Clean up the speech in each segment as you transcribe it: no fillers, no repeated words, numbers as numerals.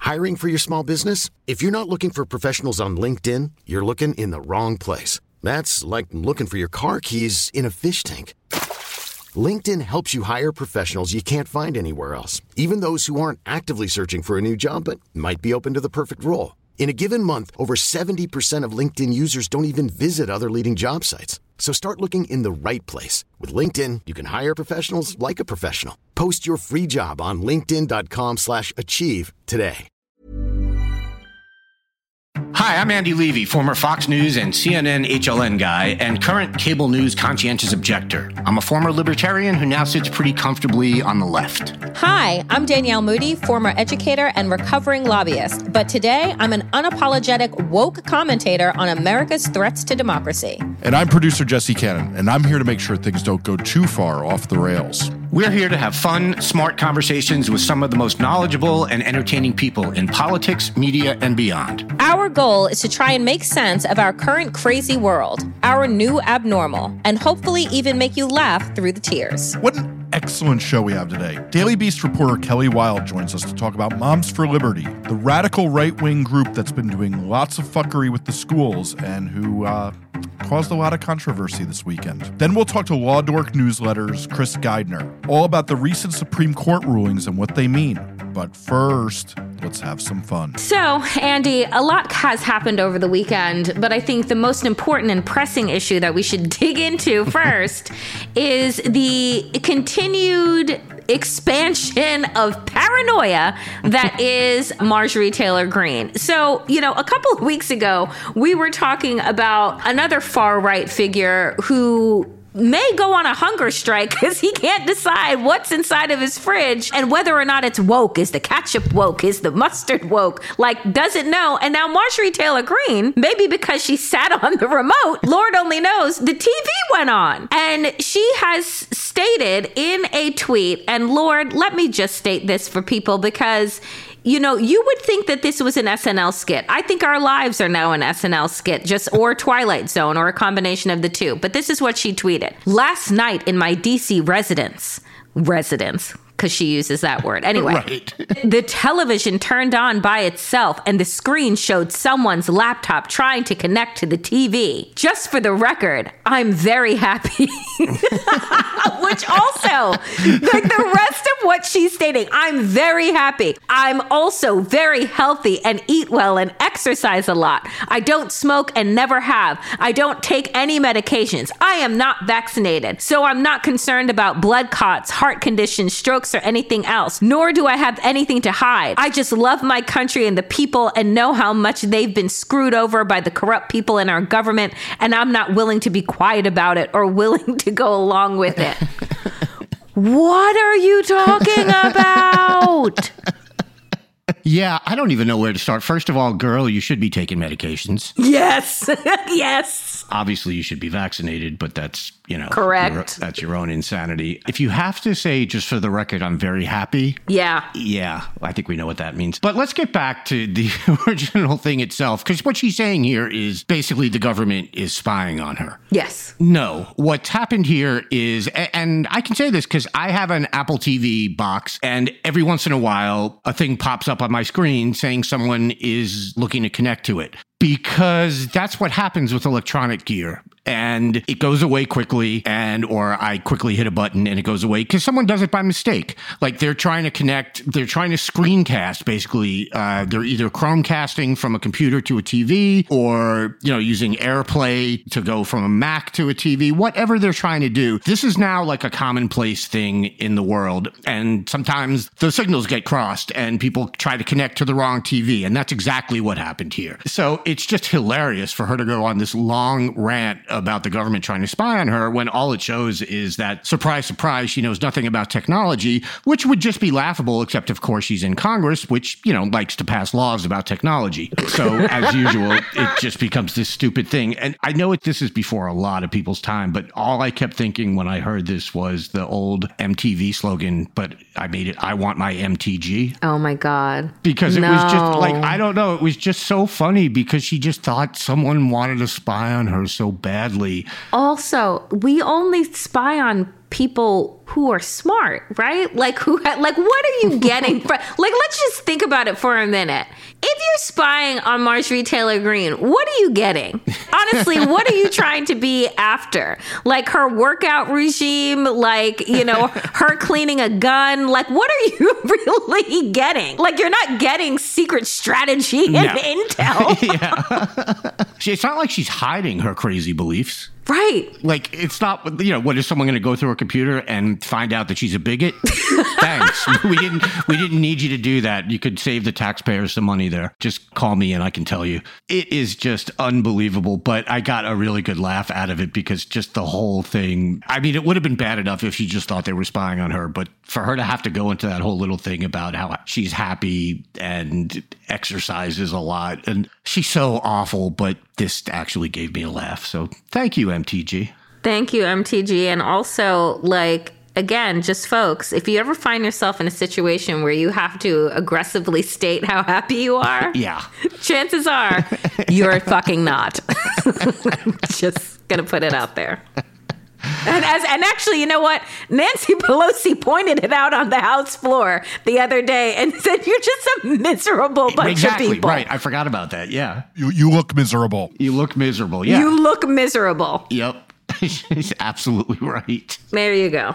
Hiring for your small business? If you're not looking for professionals on LinkedIn, you're looking in the wrong place. That's like looking for your car keys in a fish tank. LinkedIn helps you hire professionals you can't find anywhere else, even those who aren't actively searching for a new job but might be open to the perfect role. In a given month, over 70% of LinkedIn users don't even visit other leading job sites. So start looking in the right place. With LinkedIn, you can hire professionals like a professional. Post your free job on linkedin.com/achieve today. Hi, I'm Andy Levy, former Fox News and CNN HLN guy and current cable news conscientious objector. I'm a former libertarian who now sits pretty comfortably on the left. Hi, I'm Danielle Moody, former educator and recovering lobbyist. But today, I'm an unapologetic woke commentator on America's threats to democracy. And I'm producer Jesse Cannon, and I'm here to make sure things don't go too far off the rails. We're here to have fun, smart conversations with some of the most knowledgeable and entertaining people in politics, media, and beyond. Our goal is to try and make sense of our current crazy world, our new abnormal, and hopefully even make you laugh through the tears. What an excellent show we have today. Daily Beast reporter Kelly Wilde joins us to talk about Moms for Liberty, the radical right-wing group that's been doing lots of fuckery with the schools and who caused a lot of controversy this weekend. Then we'll talk to Law Dork Newsletter's Chris Geidner, all about the recent Supreme Court rulings and what they mean. But first, let's have some fun. So, Andy, a lot has happened over the weekend, but I think the most important and pressing issue that we should dig into first is the continued expansion of paranoia that is Marjorie Taylor Greene. So, a couple of weeks ago, we were talking about another far-right figure who may go on a hunger strike because he can't decide what's inside of his fridge and whether or not it's woke. Is the ketchup woke? Is the mustard woke? Doesn't know. And now Marjorie Taylor Greene, maybe because she sat on the remote, Lord only knows, the TV went on. And she has stated in a tweet, and Lord, let me just state this for people because you would think that this was an SNL skit. I think our lives are now an SNL skit, or Twilight Zone, or a combination of the two. But this is what she tweeted. Last night in my DC residence, because she uses that word. Anyway, right. The television turned on by itself and the screen showed someone's laptop trying to connect to the TV. Just for the record, I'm very happy. Which also, the rest of what she's stating, I'm very happy. I'm also very healthy and eat well and exercise a lot. I don't smoke and never have. I don't take any medications. I am not vaccinated. So I'm not concerned about blood clots, heart conditions, strokes, or anything else, nor do I have anything to hide. I just love my country and the people and know how much they've been screwed over by the corrupt people in our government, and I'm not willing to be quiet about it or willing to go along with it. What are you talking about? Yeah, I don't even know where to start. First of all, girl, you should be taking medications. Yes. Yes. Obviously, you should be vaccinated, but that's, correct. That's your own insanity. If you have to say, just for the record, I'm very happy. Yeah, I think we know what that means. But let's get back to the original thing itself, because what she's saying here is basically the government is spying on her. Yes. No, what's happened here is, and I can say this because I have an Apple TV box, and every once in a while, a thing pops up on my screen saying someone is looking to connect to it. Because that's what happens with electronic gear. And it goes away quickly, or I quickly hit a button and it goes away because someone does it by mistake. Like they're trying to connect, they're trying to screencast, basically. They're either Chromecasting from a computer to a TV or, using AirPlay to go from a Mac to a TV, whatever they're trying to do. This is now like a commonplace thing in the world. And sometimes the signals get crossed and people try to connect to the wrong TV. And that's exactly what happened here. So it's just hilarious for her to go on this long rant about the government trying to spy on her when all it shows is that, surprise, surprise, she knows nothing about technology, which would just be laughable, except, of course, she's in Congress, which, likes to pass laws about technology. So, as usual, it just becomes this stupid thing. And I know this is before a lot of people's time, but all I kept thinking when I heard this was the old MTV slogan, but I made it, I want my MTG. Oh, my God. Because it was just I don't know, it was just so funny because she just thought someone wanted to spy on her so bad. badly. Also, we only spy on people who are smart, right? Like what are you getting from, like, let's just think about it for a minute. If you're spying on Marjorie Taylor Greene, what are you getting? Honestly, what are you trying to be after? Like her workout regime, like, you know, her cleaning a gun. Like, what are you really getting? Like, you're not getting secret strategy and intel. Yeah. It's not like she's hiding her crazy beliefs. Right. Like, it's not, you know, what is someone going to go through her computer and find out that she's a bigot? Thanks. We didn't need you to do that. You could save the taxpayers some money there. Just call me and I can tell you. It is just unbelievable, but I got a really good laugh out of it because just the whole thing, I mean, it would have been bad enough if she just thought they were spying on her, but for her to have to go into that whole little thing about how she's happy and exercises a lot, and she's so awful, but this actually gave me a laugh. So thank you, MTG. Thank you, MTG. And also, like, again, just folks, if you ever find yourself in a situation where you have to aggressively state how happy you are, yeah, chances are you're fucking not. Just gonna put it out there. And actually, you know what? Nancy Pelosi pointed it out on the House floor the other day and said, "You're just a miserable bunch of people." Right. I forgot about that. Yeah. You look miserable. You look miserable. Yeah. You look miserable. Yep. She's absolutely right. There you go.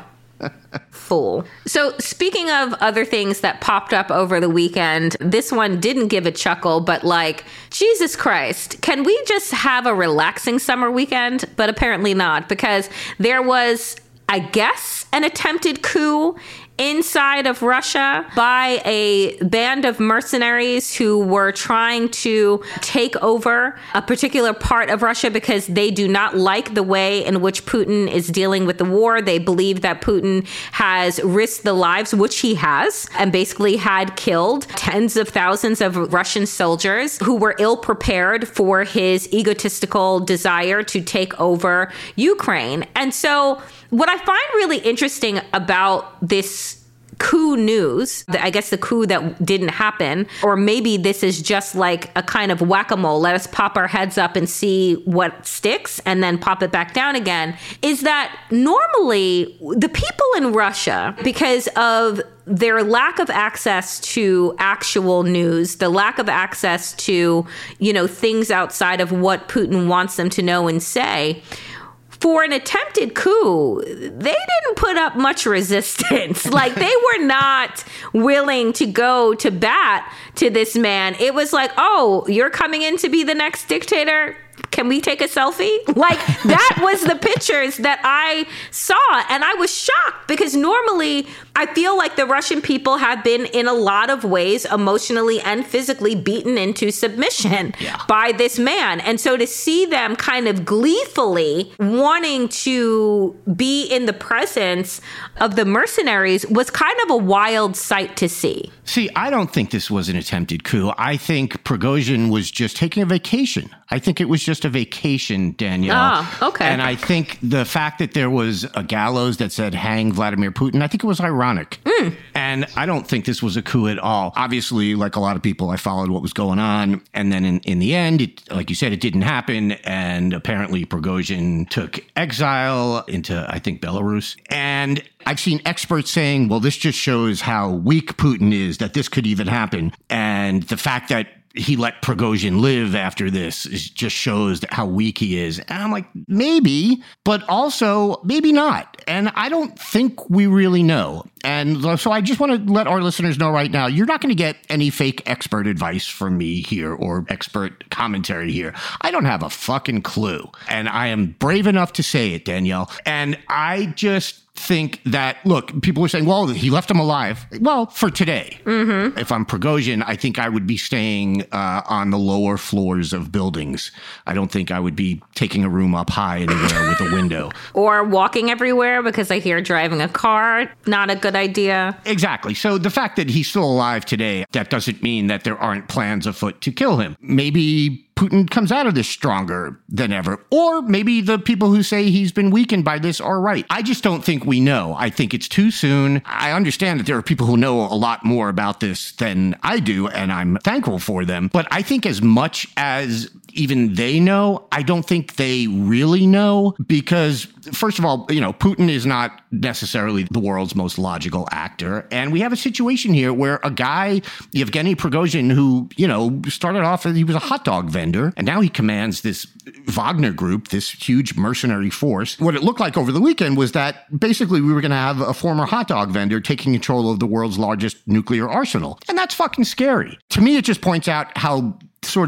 Fool. So speaking of other things that popped up over the weekend, this one didn't give a chuckle, but like, Jesus Christ, can we just have a relaxing summer weekend? But apparently not, because there was, I guess, an attempted coup inside of Russia by a band of mercenaries who were trying to take over a particular part of Russia because they do not like the way in which Putin is dealing with the war. They believe that Putin has risked the lives, which he has, and basically had killed tens of thousands of Russian soldiers who were ill prepared for his egotistical desire to take over Ukraine. And so what I find really interesting about this coup news, I guess the coup that didn't happen, or maybe this is just like a kind of whack-a-mole, let us pop our heads up and see what sticks and then pop it back down again, is that normally the people in Russia, because of their lack of access to actual news, the lack of access to, you know, things outside of what Putin wants them to know and say, for an attempted coup, they didn't put up much resistance. Like, they were not willing to go to bat to this man. It was like, oh, you're coming in to be the next dictator? Can we take a selfie? Like, that was the pictures that I saw. And I was shocked because normally I feel like the Russian people have been in a lot of ways emotionally and physically beaten into submission by this man. And so to see them kind of gleefully wanting to be in the presence of the mercenaries was kind of a wild sight to see. See, I don't think this was an attempted coup. I think Prigozhin was just taking a vacation. I think it was just a vacation, Danielle. Oh, okay. And I think the fact that there was a gallows that said hang Vladimir Putin, I think it was ironic. And I don't think this was a coup at all. Obviously, like a lot of people, I followed what was going on. And then in the end, like you said, it didn't happen. And apparently Prigozhin took exile into, I think, Belarus. And I've seen experts saying, well, this just shows how weak Putin is, that this could even happen. And the fact that he let Prigozhin live after this just shows how weak he is. And I'm like, maybe, but also maybe not. And I don't think we really know. And so I just want to let our listeners know right now, you're not going to get any fake expert advice from me here or expert commentary here. I don't have a fucking clue. And I am brave enough to say it, Danielle. And I just think that, look, people are saying, well, he left him alive. Well, for today. Mm-hmm. If I'm Prigozhin, I think I would be staying on the lower floors of buildings. I don't think I would be taking a room up high anywhere with a window. Or walking everywhere, because I hear driving a car, not a good idea. Exactly. So the fact that he's still alive today, that doesn't mean that there aren't plans afoot to kill him. Maybe Putin comes out of this stronger than ever. Or maybe the people who say he's been weakened by this are right. I just don't think we know. I think it's too soon. I understand that there are people who know a lot more about this than I do, and I'm thankful for them. But I think as much as even they know, I don't think they really know because, first of all, Putin is not necessarily the world's most logical actor. And we have a situation here where a guy, Yevgeny Prigozhin, who, started off as he was a hot dog vendor, and now he commands this Wagner group, this huge mercenary force. What it looked like over the weekend was that basically we were going to have a former hot dog vendor taking control of the world's largest nuclear arsenal. And that's fucking scary. To me, it just points out how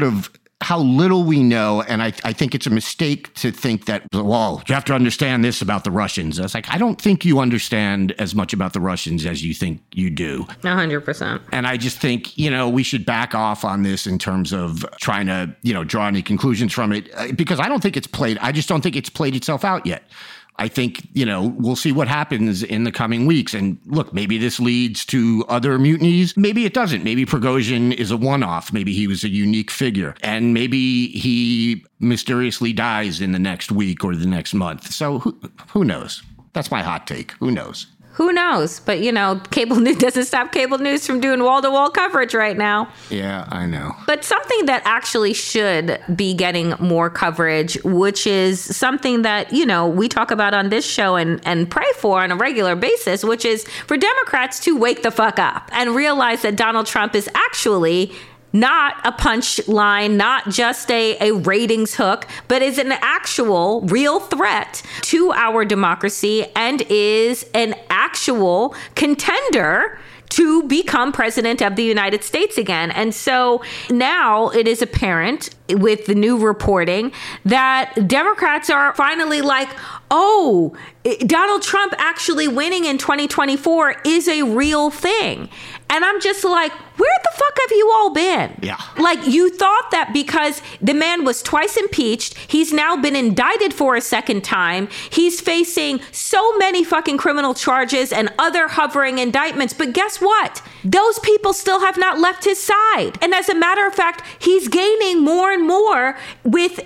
little we know, and I think it's a mistake to think that, well, you have to understand this about the Russians. It's like, I don't think you understand as much about the Russians as you think you do. 100%. And I just think, we should back off on this in terms of trying to, draw any conclusions from it, because I just don't think it's played itself out yet. I think, we'll see what happens in the coming weeks. And look, maybe this leads to other mutinies. Maybe it doesn't. Maybe Prigozhin is a one-off. Maybe he was a unique figure. And maybe he mysteriously dies in the next week or the next month. So who knows? That's my hot take. Who knows? Who knows? But, cable news doesn't stop cable news from doing wall-to-wall coverage right now. Yeah, I know. But something that actually should be getting more coverage, which is something that, we talk about on this show and pray for on a regular basis, which is for Democrats to wake the fuck up and realize that Donald Trump is actually not a punchline, not just a ratings hook, but is an actual real threat to our democracy and is an actual contender to become president of the United States again. And so now it is apparent with the new reporting that Democrats are finally like, oh, Donald Trump actually winning in 2024 is a real thing. And I'm just like, where the fuck have you all been? Yeah. Like, you thought that because the man was twice impeached, he's now been indicted for a second time, he's facing so many fucking criminal charges and other hovering indictments. But guess what? Those people still have not left his side. And as a matter of fact, he's gaining more and more with,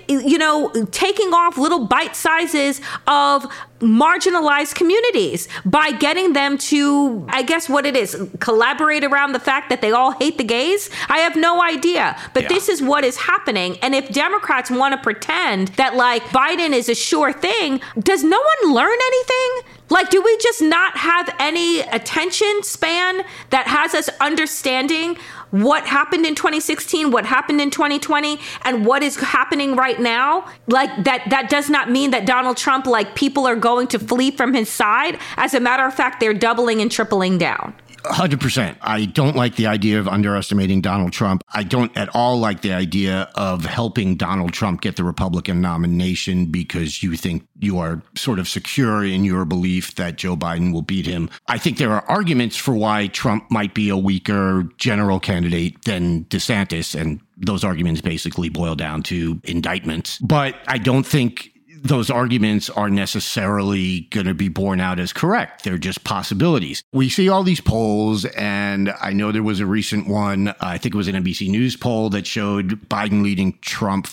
taking off little bite sizes of marginalized communities by getting them to, I guess what it is, collaborate around the fact that they all hate the gays. I have no idea. But This is what is happening. And if Democrats want to pretend that like Biden is a sure thing, does no one learn anything? Like, do we just not have any attention span that has us understanding what happened in 2016, what happened in 2020, and what is happening right now? Like, that does not mean that Donald Trump, like, people are going to flee from his side. As a matter of fact, they're doubling and tripling down. 100%. I don't like the idea of underestimating Donald Trump. I don't at all like the idea of helping Donald Trump get the Republican nomination because you think you are sort of secure in your belief that Joe Biden will beat him. I think there are arguments for why Trump might be a weaker general candidate than DeSantis, and those arguments basically boil down to indictments. But I don't think those arguments are necessarily going to be borne out as correct. They're just possibilities. We see all these polls, and I know there was a recent one, I think it was an NBC News poll that showed Biden leading Trump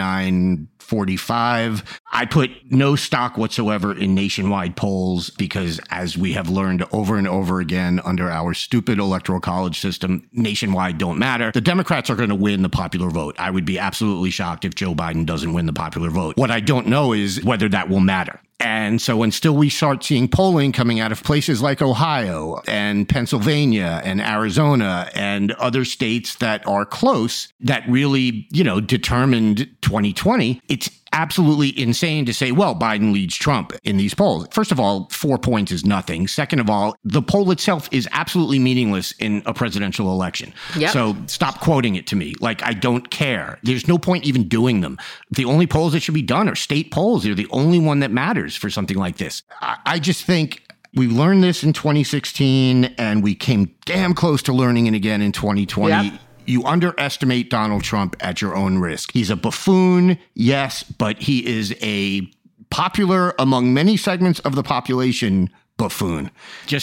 49-45. I put no stock whatsoever in nationwide polls because, as we have learned over and over again under our stupid electoral college system, nationwide don't matter. The Democrats are going to win the popular vote. I would be absolutely shocked if Joe Biden doesn't win the popular vote. What I don't know is whether that will matter. And so until we start seeing polling coming out of places like Ohio and Pennsylvania and Arizona and other states that are close that really, determined 2020, it's absolutely insane to say, well, Biden leads Trump in these polls. First of all, 4 points is nothing. Second of all, the poll itself is absolutely meaningless in a presidential election. Yep. So stop quoting it to me. Like, I don't care. There's no point even doing them. The only polls that should be done are state polls. They're the only one that matters for something like this. I just think we learned this in 2016 and we came damn close to learning it again in 2020. Yep. You underestimate Donald Trump at your own risk. He's a buffoon, yes, but he is a popular among many segments of the population buffoon. Just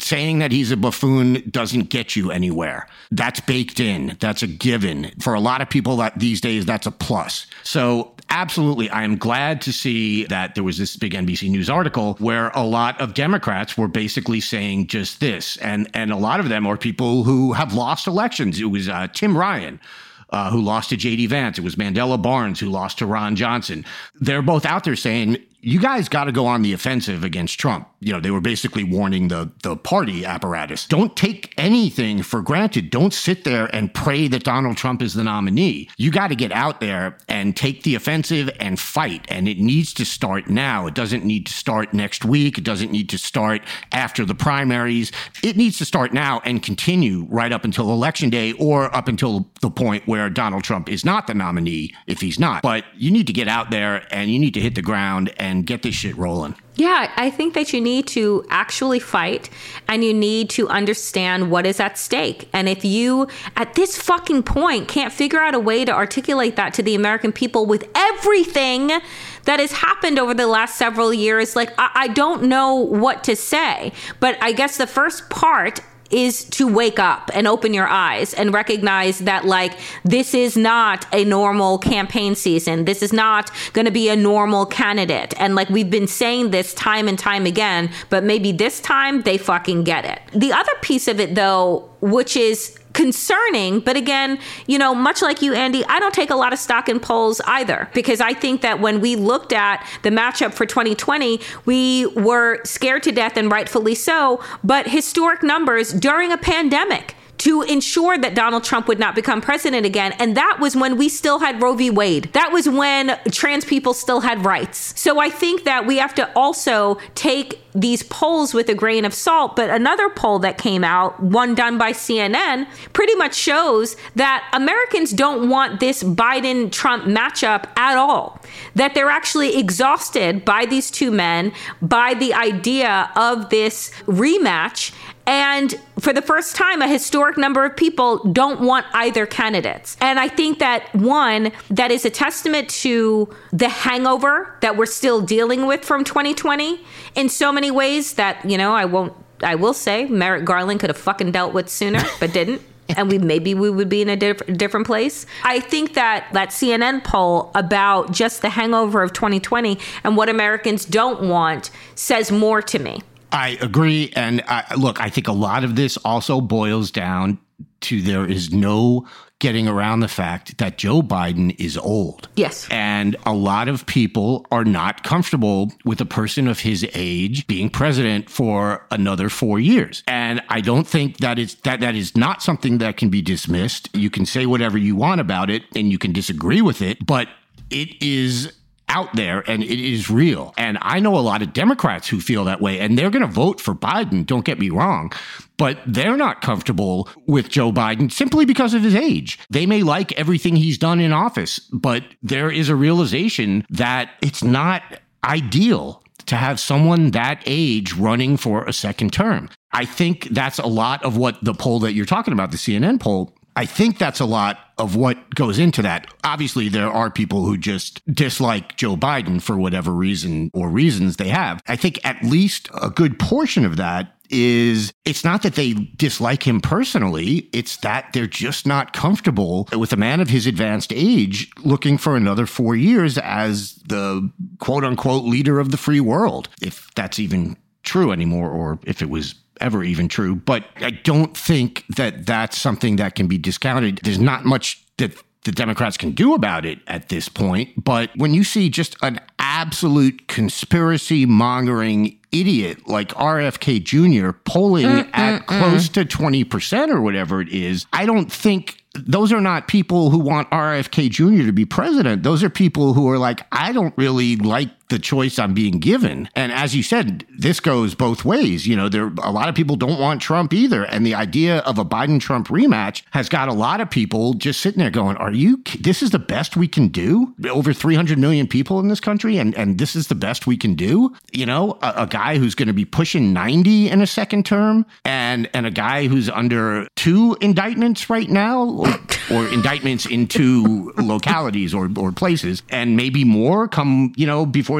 saying that he's a buffoon doesn't get you anywhere. That's baked in. That's a given. For a lot of people that these days, that's a plus. So absolutely, I am glad to see that there was this big NBC News article where a lot of Democrats were basically saying just this. And a lot of them are people who have lost elections. It was Tim Ryan, who lost to J.D. Vance. It was Mandela Barnes, who lost to Ron Johnson. They're both out there saying, you guys got to go on the offensive against Trump. You know, they were basically warning the party apparatus. Don't take anything for granted. Don't sit there and pray that Donald Trump is the nominee. You got to get out there and take the offensive and fight. And it needs to start now. It doesn't need to start next week. It doesn't need to start after the primaries. It needs to start now and continue right up until Election Day or up until the point where Donald Trump is not the nominee, if he's not. But you need to get out there and you need to hit the ground and get this shit rolling. Yeah, I think that you need to actually fight and you need to understand what is at stake. And if you, at this fucking point, can't figure out a way to articulate that to the American people with everything that has happened over the last several years, like, I don't know what to say. But I guess the first part is to wake up and open your eyes and recognize that, like, this is not a normal campaign season. This is not going to be a normal candidate. And like, we've been saying this time and time again, but maybe this time they fucking get it. The other piece of it, though, which is concerning, but again, you know, much like you, Andy, I don't take a lot of stock in polls either, because I think that when we looked at the matchup for 2020, we were scared to death, and rightfully so, but historic numbers during a pandemic to ensure that Donald Trump would not become president again. And that was when we still had Roe v. Wade. That was when trans people still had rights. So I think that we have to also take these polls with a grain of salt. But another poll that came out, one done by CNN, pretty much shows that Americans don't want this Biden-Trump matchup at all. That they're actually exhausted by these two men, by the idea of this rematch. And for the first time, a historic number of people don't want either candidates. And I think that, one, that is a testament to the hangover that we're still dealing with from 2020 in so many ways that, you know, I will say Merrick Garland could have fucking dealt with sooner, but didn't. And we would be in a different place. I think that CNN poll about just the hangover of 2020 and what Americans don't want says more to me. I agree. And look, I think a lot of this also boils down to there is no getting around the fact that Joe Biden is old. Yes. And a lot of people are not comfortable with a person of his age being president for another 4 years. And I don't think that is not something that can be dismissed. You can say whatever you want about it and you can disagree with it, but it is out there and it is real. And I know a lot of Democrats who feel that way, and they're going to vote for Biden, don't get me wrong, but they're not comfortable with Joe Biden simply because of his age. They may like everything he's done in office, but there is a realization that it's not ideal to have someone that age running for a second term. I think that's a lot of what the poll that you're talking about, the CNN poll, I think that's a lot of what goes into that. Obviously, there are people who just dislike Joe Biden for whatever reason or reasons they have. I think at least a good portion of that is it's not that they dislike him personally. It's that they're just not comfortable with a man of his advanced age looking for another 4 years as the quote unquote leader of the free world, if that's even true anymore, or if it was ever even true. But I don't think that that's something that can be discounted. There's not much that the Democrats can do about it at this point. But when you see just an absolute conspiracy mongering idiot like RFK Jr. polling at close to 20% or whatever it is, I don't think those are not people who want RFK Jr. to be president. Those are people who are like, I don't really like the choice I'm being given. And as you said, this goes both ways. You know, a lot of people don't want Trump either. And the idea of a Biden-Trump rematch has got a lot of people just sitting there going, this is the best we can do? Over 300 million people in this country, and this is the best we can do? You know, a guy who's going to be pushing 90 in a second term, and a guy who's under 2 indictments right now, or indictments in 2 localities or places, and maybe more come, before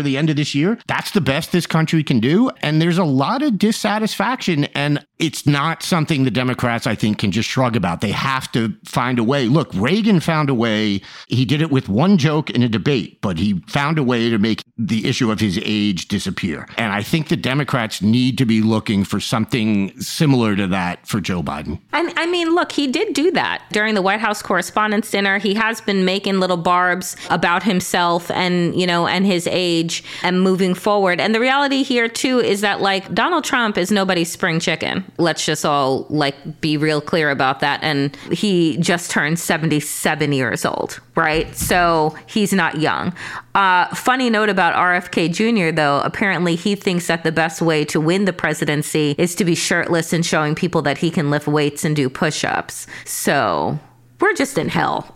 before the end of this year. That's the best this country can do. And there's a lot of dissatisfaction. And it's not something the Democrats, I think, can just shrug about. They have to find a way. Look, Reagan found a way. He did it with one joke in a debate, but he found a way to make the issue of his age disappear. And I think the Democrats need to be looking for something similar to that for Joe Biden. And I mean, look, he did do that during the White House Correspondents' Dinner. He has been making little barbs about himself and, you know, and his age and moving forward. And the reality here, too, is that, like, Donald Trump is nobody's spring chicken. Let's just all, like, be real clear about that. And he just turned 77 years old, right? So he's not young. Funny note about RFK Jr., though, apparently he thinks that the best way to win the presidency is to be shirtless and showing people that he can lift weights and do push-ups. So we're just in hell.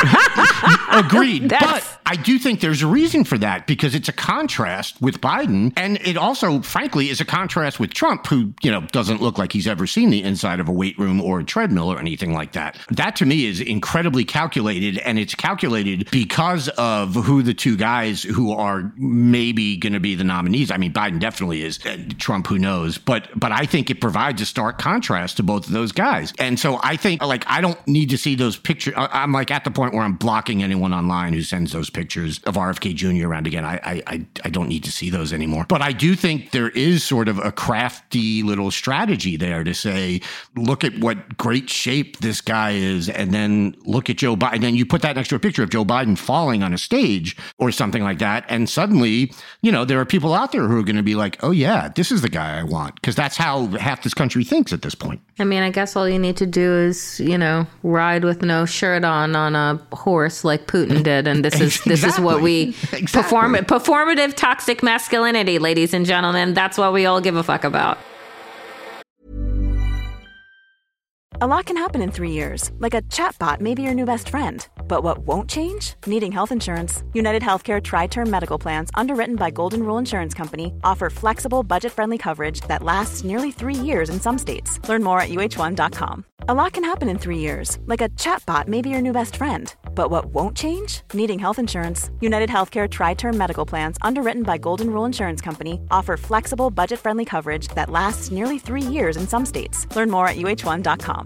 Agreed. But I do think there's a reason for that, because it's a contrast with Biden. And it also, frankly, is a contrast with Trump, who, you know, doesn't look like he's ever seen the inside of a weight room or a treadmill or anything like that. That, to me, is incredibly calculated. And it's calculated because of who the two guys who are maybe going to be the nominees. I mean, Biden definitely is. Trump, who knows? But I think it provides a stark contrast to both of those guys. And so I think, like, I don't need to see those pictures. I'm like at the point where I'm blocking anyone online who sends those pictures of RFK Jr. around again. I don't need to see those anymore. But I do think there is sort of a crafty little strategy there to say, look at what great shape this guy is, and then look at Joe Biden. And then you put that next to a picture of Joe Biden falling on a stage or something like that. And suddenly, you know, there are people out there who are going to be like, oh yeah, this is the guy I want. Because that's how half this country thinks at this point. I mean, I guess all you need to do is, you know, ride with no shirt on a horse like Putin did, and this is what we performative toxic masculinity, ladies and gentlemen. That's what we all give a fuck about. A lot can happen in 3 years, like a chatbot may be your new best friend. But what won't change? Needing health insurance. United Healthcare Tri-Term Medical Plans, underwritten by Golden Rule Insurance Company, offer flexible, budget-friendly coverage that lasts nearly 3 years in some states. Learn more at uh1.com. A lot can happen in 3 years, like a chatbot may be your new best friend. But what won't change? Needing health insurance. United Healthcare Tri-Term Medical Plans, underwritten by Golden Rule Insurance Company, offer flexible, budget-friendly coverage that lasts nearly 3 years in some states. Learn more at uh1.com.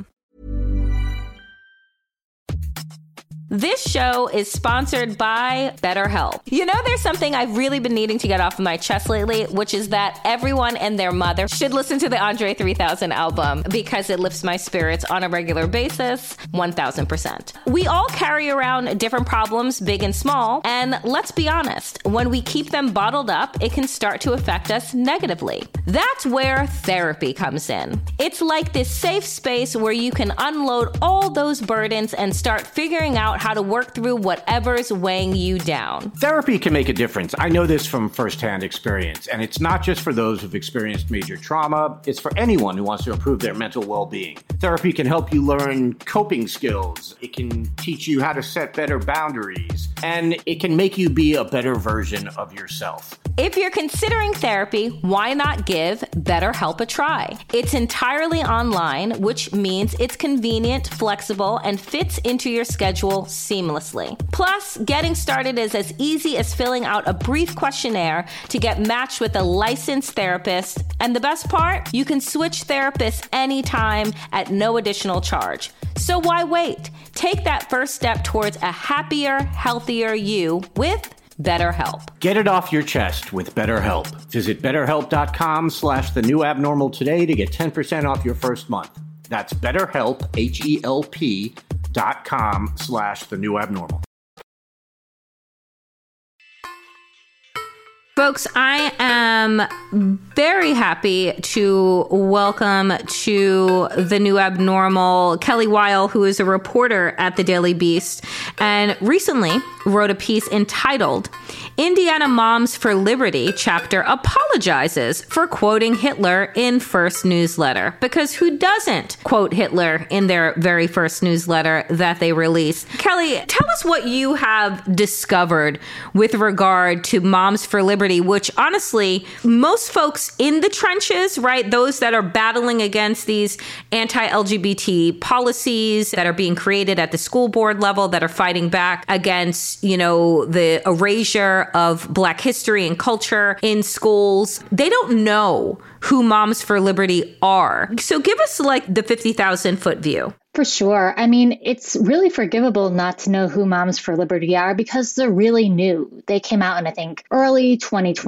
This show is sponsored by BetterHelp. You know, there's something I've really been needing to get off of my chest lately, which is that everyone and their mother should listen to the Andre 3000 album, because it lifts my spirits on a regular basis, 1000%. We all carry around different problems, big and small, and let's be honest, when we keep them bottled up, it can start to affect us negatively. That's where therapy comes in. It's like this safe space where you can unload all those burdens and start figuring out how to work through whatever's weighing you down. Therapy can make a difference. I know this from firsthand experience, and it's not just for those who've experienced major trauma. It's for anyone who wants to improve their mental well-being. Therapy can help you learn coping skills. It can teach you how to set better boundaries, and it can make you be a better version of yourself. If you're considering therapy, why not give BetterHelp a try? It's entirely online, which means it's convenient, flexible, and fits into your schedule seamlessly. Plus, getting started is as easy as filling out a brief questionnaire to get matched with a licensed therapist. And the best part? You can switch therapists anytime at no additional charge. So why wait? Take that first step towards a happier, healthier you with BetterHelp. Get it off your chest with BetterHelp. Visit BetterHelp.com/thenewabnormal today to get 10% off your first month. That's BetterHelp, HELP.com/thenewabnormal. Folks, I am very happy to welcome to the New Abnormal Kelly Weil, who is a reporter at the Daily Beast, and recently wrote a piece entitled Indiana Moms for Liberty chapter apologizes for quoting Hitler in first newsletter. Because who doesn't quote Hitler in their very first newsletter that they released? Kelly, tell us what you have discovered with regard to Moms for Liberty Liberty, which honestly, most folks in the trenches, right, those that are battling against these anti-LGBT policies that are being created at the school board level, that are fighting back against, the erasure of Black history and culture in schools, they don't know who Moms for Liberty are. So give us like the 50,000 foot view. For sure. I mean, it's really forgivable not to know who Moms for Liberty are because they're really new. They came out in, I think, early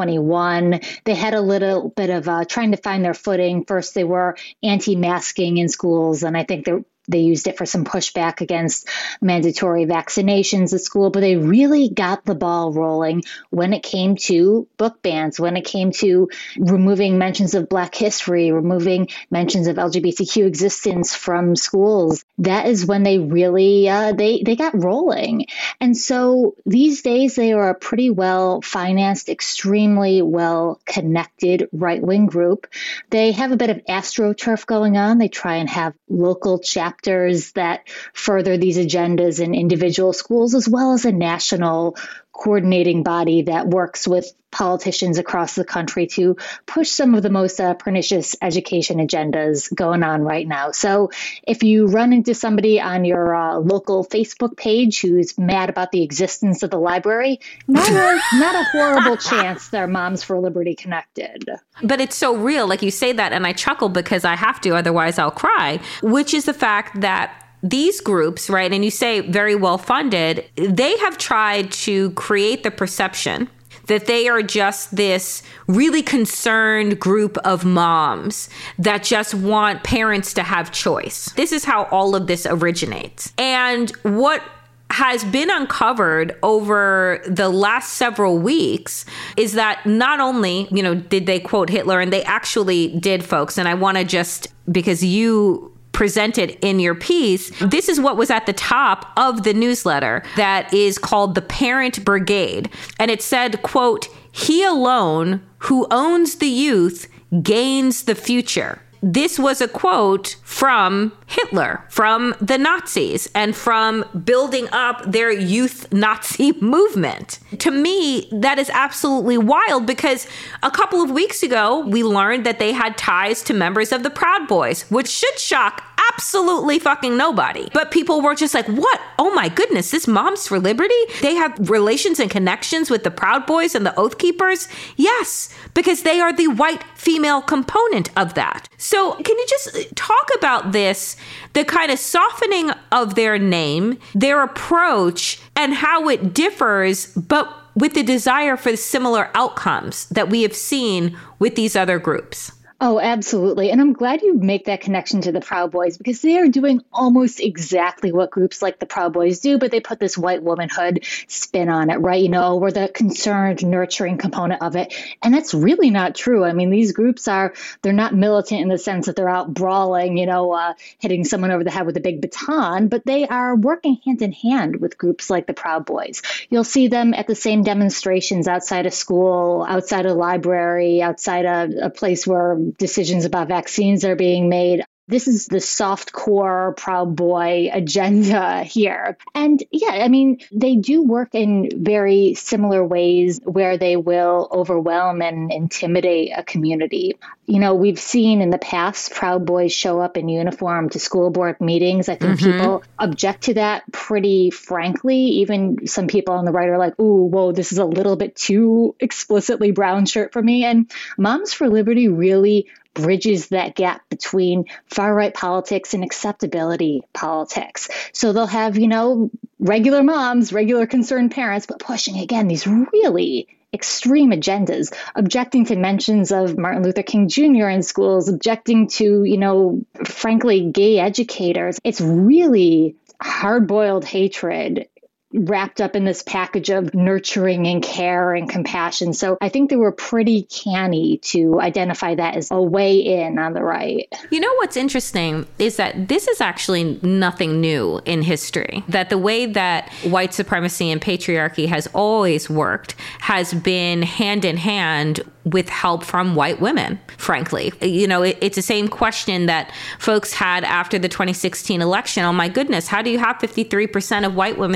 2021. They had a little bit of trying to find their footing. First, they were anti-masking in schools, and I think they used it for some pushback against mandatory vaccinations at school, but they really got the ball rolling when it came to book bans, when it came to removing mentions of Black history, removing mentions of LGBTQ existence from schools. That is when they really, they got rolling. And so these days they are a pretty well-financed, extremely well-connected right-wing group. They have a bit of AstroTurf going on. They try and have local chapters that further these agendas in individual schools, as well as a national coordinating body that works with politicians across the country to push some of the most pernicious education agendas going on right now. So if you run into somebody on your local Facebook page who's mad about the existence of the library, not a horrible chance they're Moms for Liberty connected. But it's so real. Like you say that and I chuckle because I have to, otherwise I'll cry, which is the fact that these groups, right, and you say very well funded, they have tried to create the perception that they are just this really concerned group of moms that just want parents to have choice. This is how all of this originates. And what has been uncovered over the last several weeks is that not only, did they quote Hitler, and they actually did, folks, and I want to just, because you presented in your piece, this is what was at the top of the newsletter that is called the Parent Brigade. And it said, quote, "He alone who owns the youth gains the future." This was a quote from Hitler, from the Nazis, and from building up their youth Nazi movement. To me, that is absolutely wild because a couple of weeks ago, we learned that they had ties to members of the Proud Boys, which should shock absolutely fucking nobody. But people were just like, what? Oh my goodness, this Moms for Liberty? They have relations and connections with the Proud Boys and the Oath Keepers? Yes, because they are the white female component of that. So can you just talk about this, the kind of softening of their name, their approach, and how it differs, but with the desire for similar outcomes that we have seen with these other groups? Oh, absolutely. And I'm glad you make that connection to the Proud Boys because they are doing almost exactly what groups like the Proud Boys do, but they put this white womanhood spin on it, right? We're the concerned, nurturing component of it. And that's really not true. I mean, these groups they're not militant in the sense that they're out brawling, hitting someone over the head with a big baton, but they are working hand in hand with groups like the Proud Boys. You'll see them at the same demonstrations outside a school, outside a library, outside a place where decisions about vaccines are being made. This is the soft core Proud Boy agenda here. And yeah, I mean, they do work in very similar ways where they will overwhelm and intimidate a community. We've seen in the past Proud Boys show up in uniform to school board meetings. I think people object to that pretty frankly. Even some people on the right are like, ooh, whoa, this is a little bit too explicitly brown shirt for me. And Moms for Liberty really bridges that gap between far-right politics and acceptability politics. So they'll have, regular moms, regular concerned parents, but pushing, again, these really extreme agendas, objecting to mentions of Martin Luther King Jr. in schools, objecting to, frankly, gay educators. It's really hard-boiled hatred wrapped up in this package of nurturing and care and compassion. So I think they were pretty canny to identify that as a way in on the right. What's interesting is that this is actually nothing new in history, that the way that white supremacy and patriarchy has always worked has been hand in hand with help from white women, frankly. It's the same question that folks had after the 2016 election. Oh my goodness, how do you have 53% of white women that decide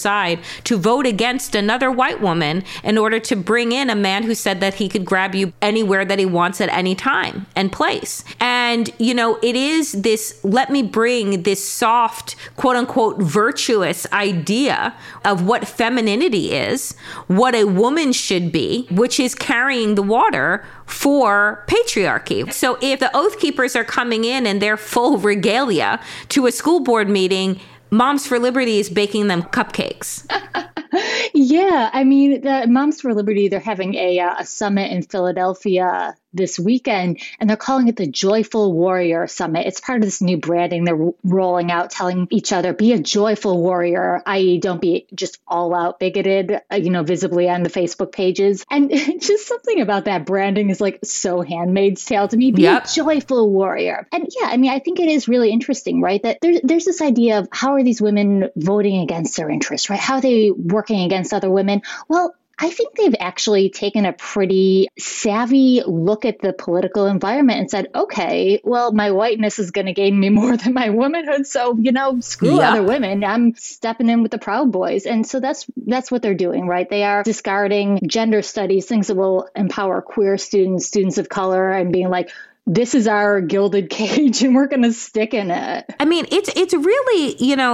outside to vote against another white woman in order to bring in a man who said that he could grab you anywhere that he wants at any time and place. And, you know, it is this, let me bring this soft, quote unquote, virtuous idea of what femininity is, what a woman should be, which is carrying the water for patriarchy. So if the Oath Keepers are coming in and their full regalia to a school board meeting, Moms for Liberty is baking them cupcakes. Yeah, I mean, the Moms for Liberty, they're having a summit in Philadelphia this weekend, and they're calling it the Joyful Warrior Summit. It's part of this new branding they're rolling out, telling each other, be a joyful warrior, i.e. don't be just all out bigoted, visibly on the Facebook pages. And just something about that branding is like so Handmaid's Tale to me. Be a joyful warrior. And yeah, I mean, I think it is really interesting, right? That there's this idea of how are these women voting against their interests, right? How are they working against other women? Well, I think they've actually taken a pretty savvy look at the political environment and said, okay, well, my whiteness is going to gain me more than my womanhood. So, screw other women. I'm stepping in with the Proud Boys. And so that's what they're doing, right? They are discarding gender studies, things that will empower queer students of color, and being like, this is our gilded cage and we're going to stick in it. I mean, it's really,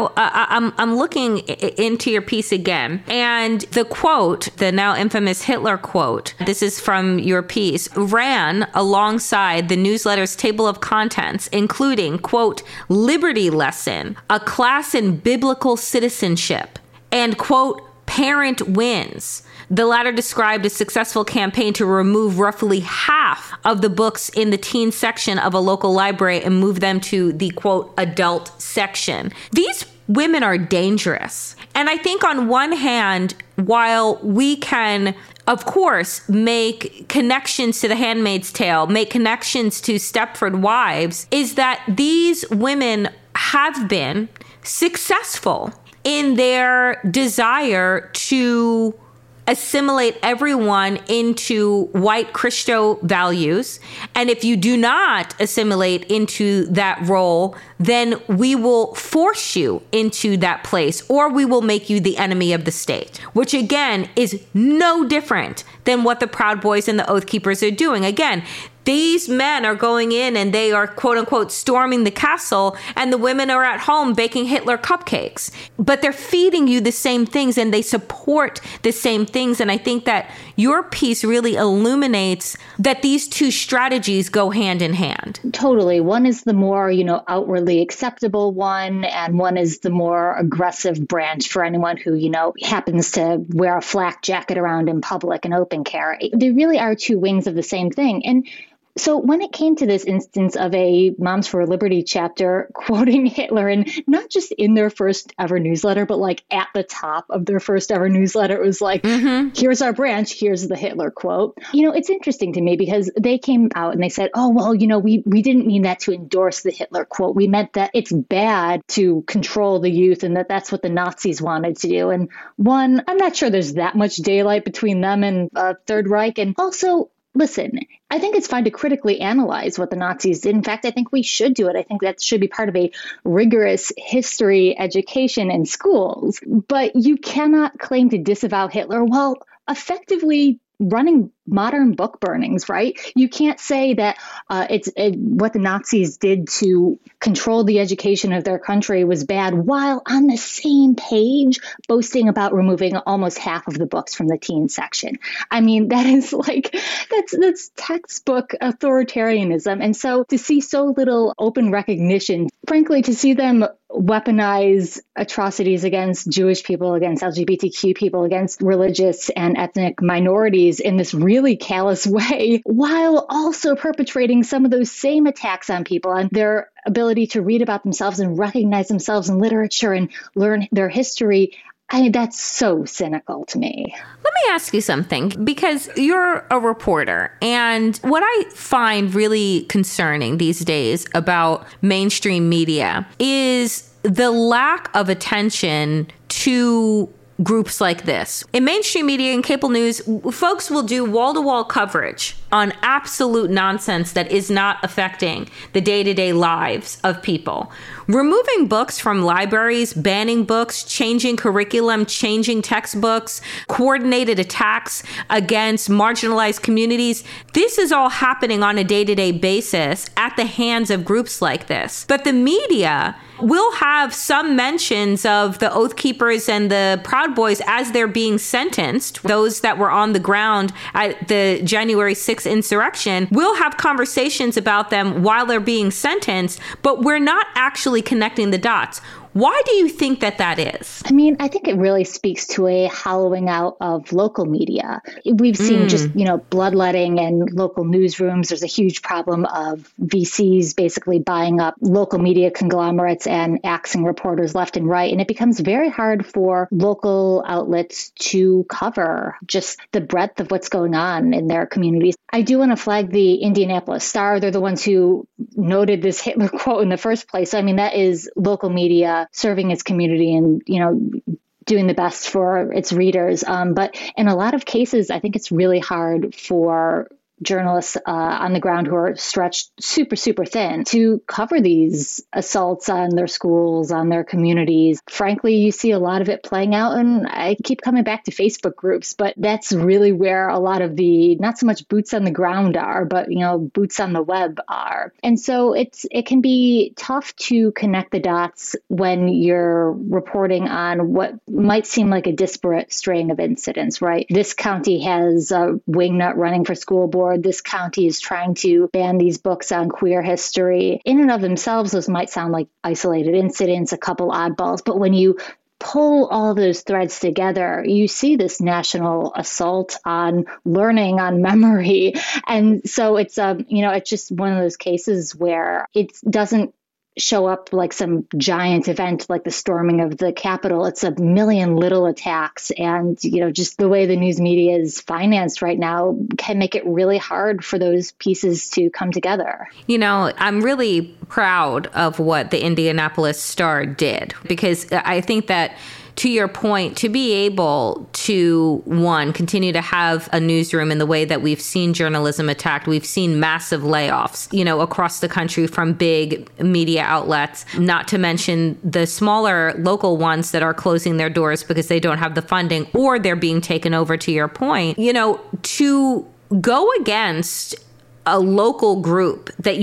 I'm looking into your piece again, and the quote, the now infamous Hitler quote, this is from your piece, ran alongside the newsletter's table of contents, including, quote, Liberty Lesson, a class in biblical citizenship, and, quote, Parent Wins. The latter described a successful campaign to remove roughly half of the books in the teen section of a local library and move them to the, quote, adult section. These women are dangerous. And I think on one hand, while we can, of course, make connections to The Handmaid's Tale, make connections to Stepford Wives, is that these women have been successful in their desire to assimilate everyone into white Christo values. And if you do not assimilate into that role, then we will force you into that place, or we will make you the enemy of the state, which again is no different than what the Proud Boys and the Oath Keepers are doing. Again, these men are going in and they are, quote unquote, storming the castle, and the women are at home baking Hitler cupcakes. But they're feeding you the same things and they support the same things. And I think that your piece really illuminates that these two strategies go hand in hand. Totally. One is the more, outwardly acceptable one, and one is the more aggressive branch for anyone who, happens to wear a flak jacket around in public and open carry. They really are two wings of the same thing. And so when it came to this instance of a Moms for Liberty chapter quoting Hitler, and not just in their first ever newsletter, but like at the top of their first ever newsletter, it was like, here's our branch, here's the Hitler quote. It's interesting to me because they came out and they said, oh, well, we didn't mean that to endorse the Hitler quote. We meant that it's bad to control the youth and that's what the Nazis wanted to do. And one, I'm not sure there's that much daylight between them and Third Reich. And also, listen, I think it's fine to critically analyze what the Nazis did. In fact, I think we should do it. I think that should be part of a rigorous history education in schools. But you cannot claim to disavow Hitler while effectively running modern book burnings, right? You can't say that what the Nazis did to control the education of their country was bad, while on the same page boasting about removing almost half of the books from the teen section. I mean, that is that's textbook authoritarianism. And so to see so little open recognition, frankly, to see them weaponize atrocities against Jewish people, against LGBTQ people, against religious and ethnic minorities in this really callous way, while also perpetrating some of those same attacks on people and their ability to read about themselves and recognize themselves in literature and learn their history. I mean, that's so cynical to me. Let me ask you something, because you're a reporter. And what I find really concerning these days about mainstream media is the lack of attention to groups like this. In mainstream media and cable news, folks will do wall-to-wall coverage on absolute nonsense that is not affecting the day-to-day lives of people. Removing books from libraries, banning books, changing curriculum, changing textbooks, coordinated attacks against marginalized communities. This is all happening on a day-to-day basis at the hands of groups like this. But the media will have some mentions of the Oath Keepers and the Proud Boys as they're being sentenced. Those that were on the ground at the January 6th insurrection will have conversations about them while they're being sentenced, but we're not actually connecting the dots. Why do you think that is? I mean, I think it really speaks to a hollowing out of local media. We've seen just, bloodletting and local newsrooms. There's a huge problem of VCs basically buying up local media conglomerates and axing reporters left and right. And it becomes very hard for local outlets to cover just the breadth of what's going on in their communities. I do want to flag the Indianapolis Star. They're the ones who noted this Hitler quote in the first place. I mean, that is local media serving its community and, doing the best for its readers. But in a lot of cases, I think it's really hard for journalists on the ground who are stretched super, super thin to cover these assaults on their schools, on their communities. Frankly, you see a lot of it playing out, and I keep coming back to Facebook groups, but that's really where a lot of the, not so much boots on the ground are, but, boots on the web are. And so it can be tough to connect the dots when you're reporting on what might seem like a disparate string of incidents, right? This county has a wingnut running for school board. This county is trying to ban these books on queer history. In and of themselves, those might sound like isolated incidents, a couple oddballs, but when you pull all those threads together, you see this national assault on learning, on memory. And so it's it's just one of those cases where it doesn't show up like some giant event like the storming of the Capitol. It's a million little attacks. And, just the way the news media is financed right now can make it really hard for those pieces to come together. I'm really proud of what the Indianapolis Star did, because I think that, to your point, to be able to, one, continue to have a newsroom in the way that we've seen journalism attacked. We've seen massive layoffs, across the country from big media outlets, not to mention the smaller local ones that are closing their doors because they don't have the funding or they're being taken over, to your point. To go against a local group that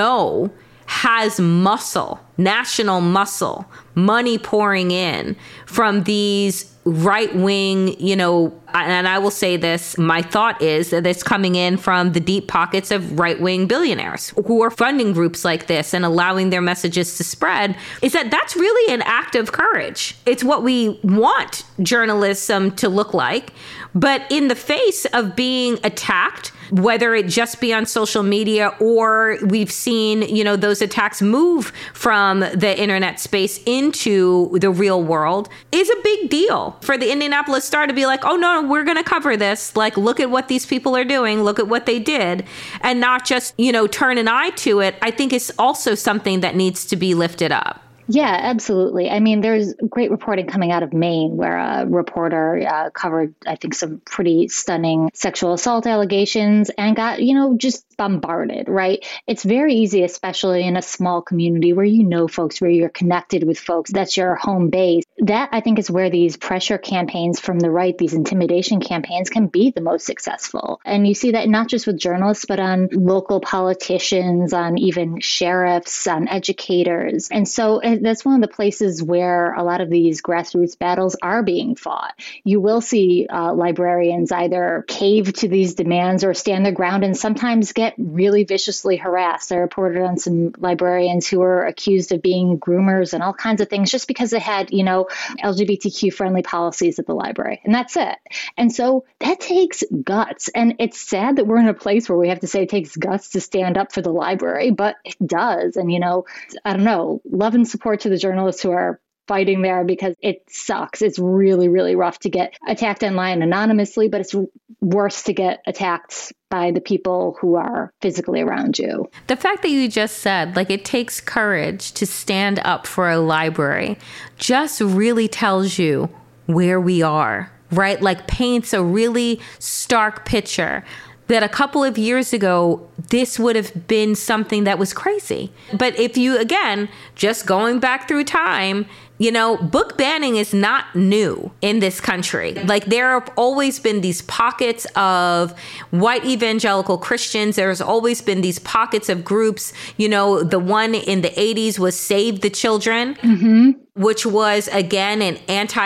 has muscle, national muscle, money pouring in from these right-wing, and I will say this, my thought is that it's coming in from the deep pockets of right-wing billionaires who are funding groups like this and allowing their messages to spread, is that that's really an act of courage. It's what we want journalism to look like. But in the face of being attacked, whether it just be on social media or we've seen, those attacks move from the internet space into the real world, is a big deal for the Indianapolis Star to be like, oh, no, we're going to cover this. Like, look at what these people are doing. Look at what they did. And not just, turn an eye to it. I think it's also something that needs to be lifted up. Yeah, absolutely. I mean, there's great reporting coming out of Maine where a reporter covered, I think, some pretty stunning sexual assault allegations and got, just bombarded, right? It's very easy, especially in a small community where folks, where you're connected with folks, that's your home base. That, I think, is where these pressure campaigns from the right, these intimidation campaigns can be the most successful. And you see that not just with journalists, but on local politicians, on even sheriffs, on educators. And so that's one of the places where a lot of these grassroots battles are being fought. You will see librarians either cave to these demands or stand their ground and sometimes get really viciously harassed. I reported on some librarians who were accused of being groomers and all kinds of things just because they had, LGBTQ friendly policies at the library. And that's it. And so that takes guts. And it's sad that we're in a place where we have to say it takes guts to stand up for the library, but it does. And, I don't know, love and support to the journalists who are fighting there, because it sucks. It's really, really rough to get attacked online anonymously, but it's worse to get attacked by the people who are physically around you. The fact that you just said, it takes courage to stand up for a library just really tells you where we are, right? Paints a really stark picture that a couple of years ago, this would have been something that was crazy. But if you, again, just going back through time, you know, book banning is not new in this country. Like, there have always been these pockets of white evangelical Christians. There's always been these pockets of groups. You know, the one in the 80s was Save the Children. Mm-hmm. Which was, again, an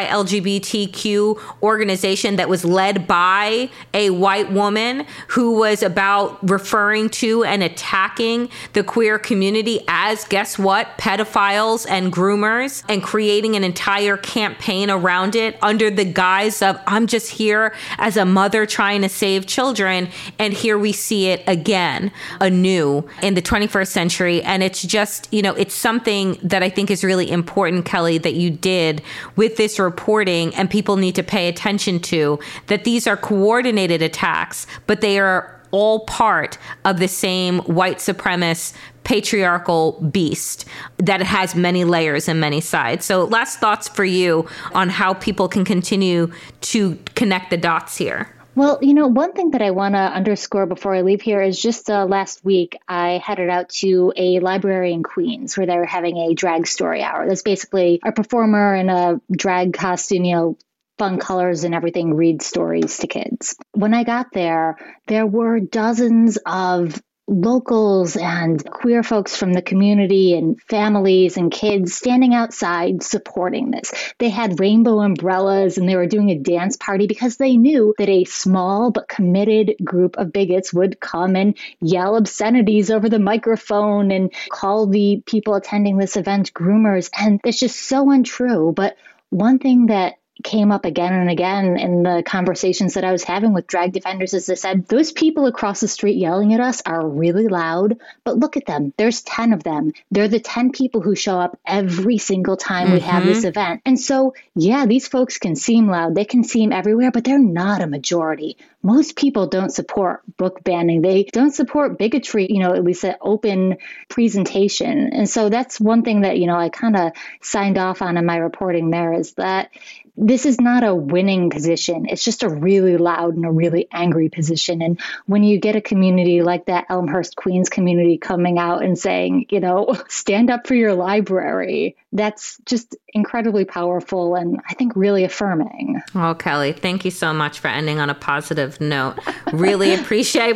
anti-LGBTQ organization that was led by a white woman who was about referring to and attacking the queer community as, guess what, pedophiles and groomers, and creating an entire campaign around it under the guise of, I'm just here as a mother trying to save children. And here we see it again, anew in the 21st century. And it's just, you know, it's something that I think is really important, Kelly, that you did with this reporting, and people need to pay attention to, that these are coordinated attacks, but they are all part of the same white supremacist patriarchal beast that has many layers and many sides. So last thoughts for you on how people can continue to connect the dots here. Well, you know, one thing that I want to underscore before I leave here is just last week, I headed out to a library in Queens where they were having a drag story hour. That's basically a performer in a drag costume, you know, fun colors and everything, read stories to kids. When I got there were dozens of locals and queer folks from the community and families and kids standing outside supporting this. They had rainbow umbrellas and they were doing a dance party because they knew that a small but committed group of bigots would come and yell obscenities over the microphone and call the people attending this event groomers. And it's just so untrue. But one thing that came up again and again in the conversations that I was having with drag defenders is they said, those people across the street yelling at us are really loud, but look at them. There's 10 of them. They're the 10 people who show up every single time we have this event. And so, yeah, these folks can seem loud. They can seem everywhere, but they're not a majority. Most people don't support book banning. They don't support bigotry, you know, at least an open presentation. And so that's one thing that, you know, I kind of signed off on in my reporting there, is that this is not a winning position. It's just a really loud and a really angry position. And when you get a community like that Elmhurst, Queens community coming out and saying, you know, stand up for your library, that's just incredibly powerful and I think really affirming. Oh, Kelly, thank you so much for ending on a positive note. Really appreciate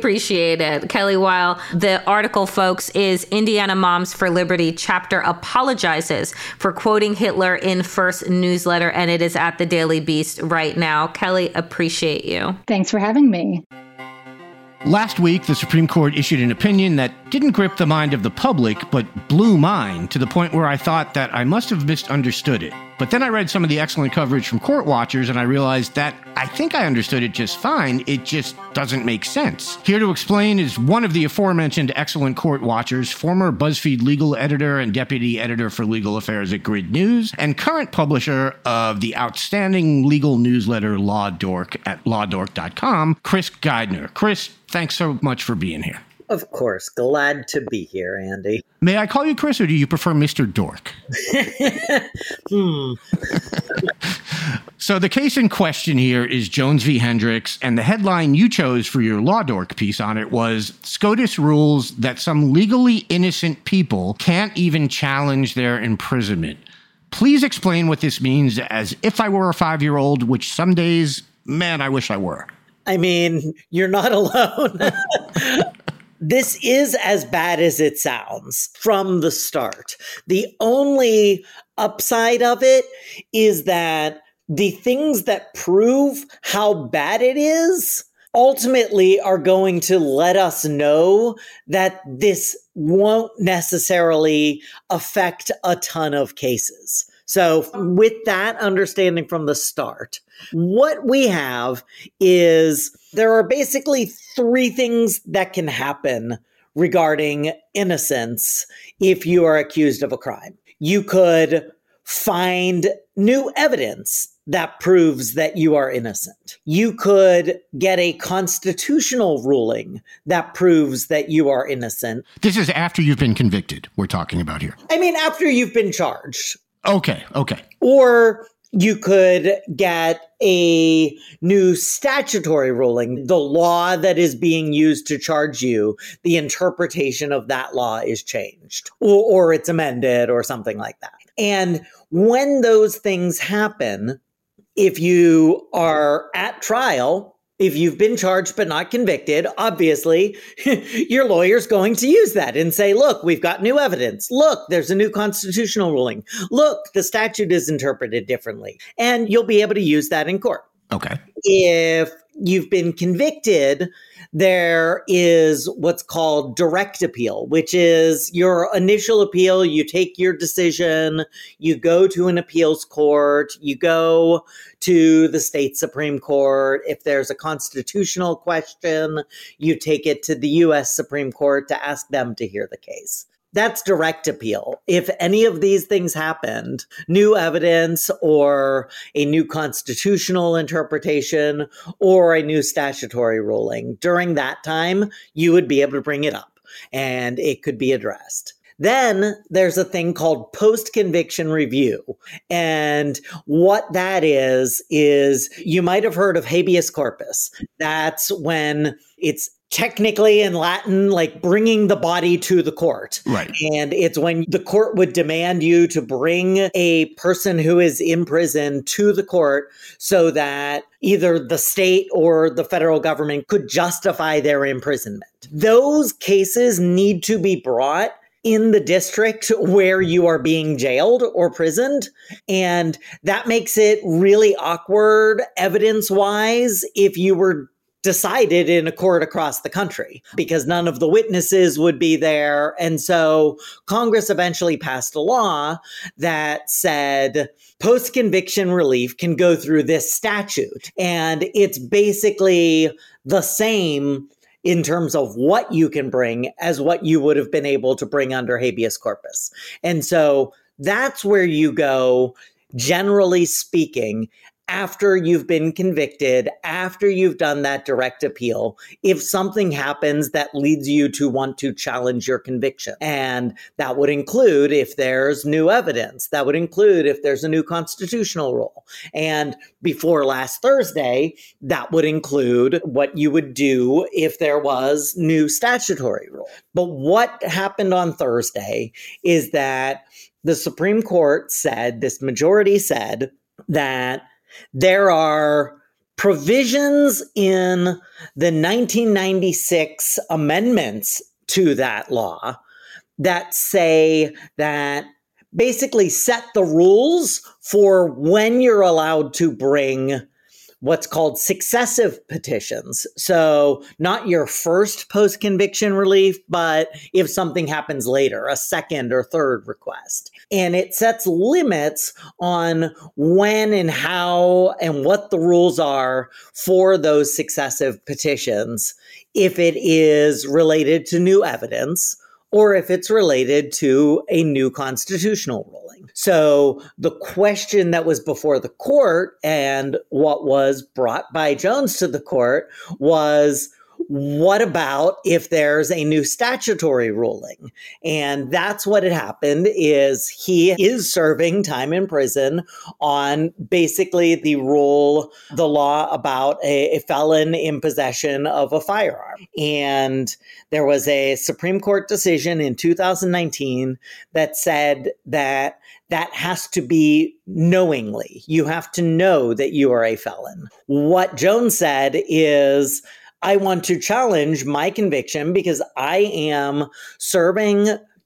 it. Kelly Weil, the article, folks, is Indiana Moms for Liberty chapter apologizes for quoting Hitler in first newsletter, and it is at the Daily Beast right now. Kelly, appreciate you. Thanks for having me. Last week, the Supreme Court issued an opinion that didn't grip the mind of the public, but blew mine to the point where I thought that I must have misunderstood it. But then I read some of the excellent coverage from court watchers, and I realized that I think I understood it just fine. It just doesn't make sense. Here to explain is one of the aforementioned excellent court watchers, former BuzzFeed legal editor and deputy editor for legal affairs at Grid News, and current publisher of the outstanding legal newsletter Law Dork at lawdork.com, Chris Geidner. Chris, thanks so much for being here. Of course. Glad to be here, Andy. May I call you Chris, or do you prefer Mr. Dork? So the case in question here is Jones v. Hendricks, and the headline you chose for your Law Dork piece on it was, SCOTUS rules that some legally innocent people can't even challenge their imprisonment. Please explain what this means, as if I were a 5-year-old, which some days, man, I wish I were. I mean, you're not alone. This is as bad as it sounds from the start. The only upside of it is that the things that prove how bad it is ultimately are going to let us know that this won't necessarily affect a ton of cases. So with that understanding from the start, what we have is there are basically 3 things that can happen regarding innocence if you are accused of a crime. You could find new evidence that proves that you are innocent. You could get a constitutional ruling that proves that you are innocent. This is after you've been convicted, we're talking about here. I mean, after you've been charged. Okay. Or you could get a new statutory ruling. The law that is being used to charge you, the interpretation of that law is changed or it's amended or something like that. And when those things happen, if you are at trial, if you've been charged but not convicted, obviously your lawyer's going to use that and say, look, we've got new evidence. Look, there's a new constitutional ruling. Look, the statute is interpreted differently. And you'll be able to use that in court. Okay. If you've been convicted, there is what's called direct appeal, which is your initial appeal. You take your decision, you go to an appeals court, you go to the state Supreme Court. If there's a constitutional question, you take it to the U.S. Supreme Court to ask them to hear the case. That's direct appeal. If any of these things happened, new evidence or a new constitutional interpretation or a new statutory ruling, during that time, you would be able to bring it up and it could be addressed. Then there's a thing called post-conviction review. And what that is you might have heard of habeas corpus. That's when it's technically in Latin, like bringing the body to the court. Right. And it's when the court would demand you to bring a person who is in prison to the court so that either the state or the federal government could justify their imprisonment. Those cases need to be brought in the district where you are being jailed or prisoned. And that makes it really awkward evidence-wise if you were decided in a court across the country, because none of the witnesses would be there. And so Congress eventually passed a law that said post-conviction relief can go through this statute. And it's basically the same in terms of what you can bring as what you would have been able to bring under habeas corpus. And so that's where you go, generally speaking, after you've been convicted, after you've done that direct appeal, if something happens that leads you to want to challenge your conviction. And that would include if there's new evidence, that would include if there's a new constitutional rule. And before last Thursday, that would include what you would do if there was new statutory rule. But what happened on Thursday is that the Supreme Court said, this majority said, that there are provisions in the 1996 amendments to that law that say that basically set the rules for when you're allowed to bring what's called successive petitions. So not your first post-conviction relief, but if something happens later, a second or third request. And it sets limits on when and how and what the rules are for those successive petitions, if it is related to new evidence or if it's related to a new constitutional ruling. So the question that was before the court and what was brought by Jones to the court was, what about if there's a new statutory ruling? And that's what had happened is he is serving time in prison on basically the law about a felon in possession of a firearm. And there was a Supreme Court decision in 2019 that said that has to be knowingly. You have to know that you are a felon. What Jones said is, I want to challenge my conviction because I am serving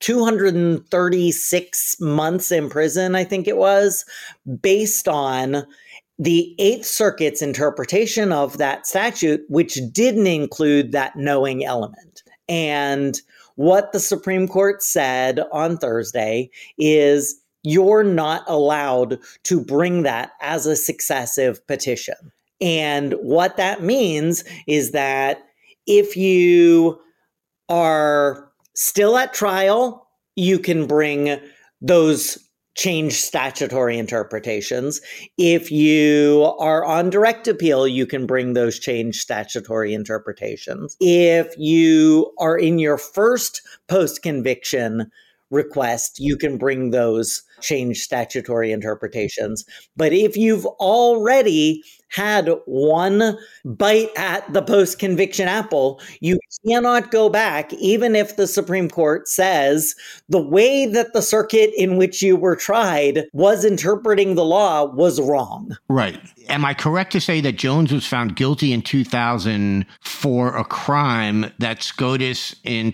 236 months in prison, I think it was, based on the Eighth Circuit's interpretation of that statute, which didn't include that knowing element. And what the Supreme Court said on Thursday is you're not allowed to bring that as a successive petition. And what that means is that if you are still at trial, you can bring those changed statutory interpretations. If you are on direct appeal, you can bring those changed statutory interpretations. If you are in your first post-conviction request, you can bring those change statutory interpretations. But if you've already had one bite at the post-conviction apple, you cannot go back, even if the Supreme Court says the way that the circuit in which you were tried was interpreting the law was wrong. Right. Am I correct to say that Jones was found guilty in 2000 for a crime that SCOTUS in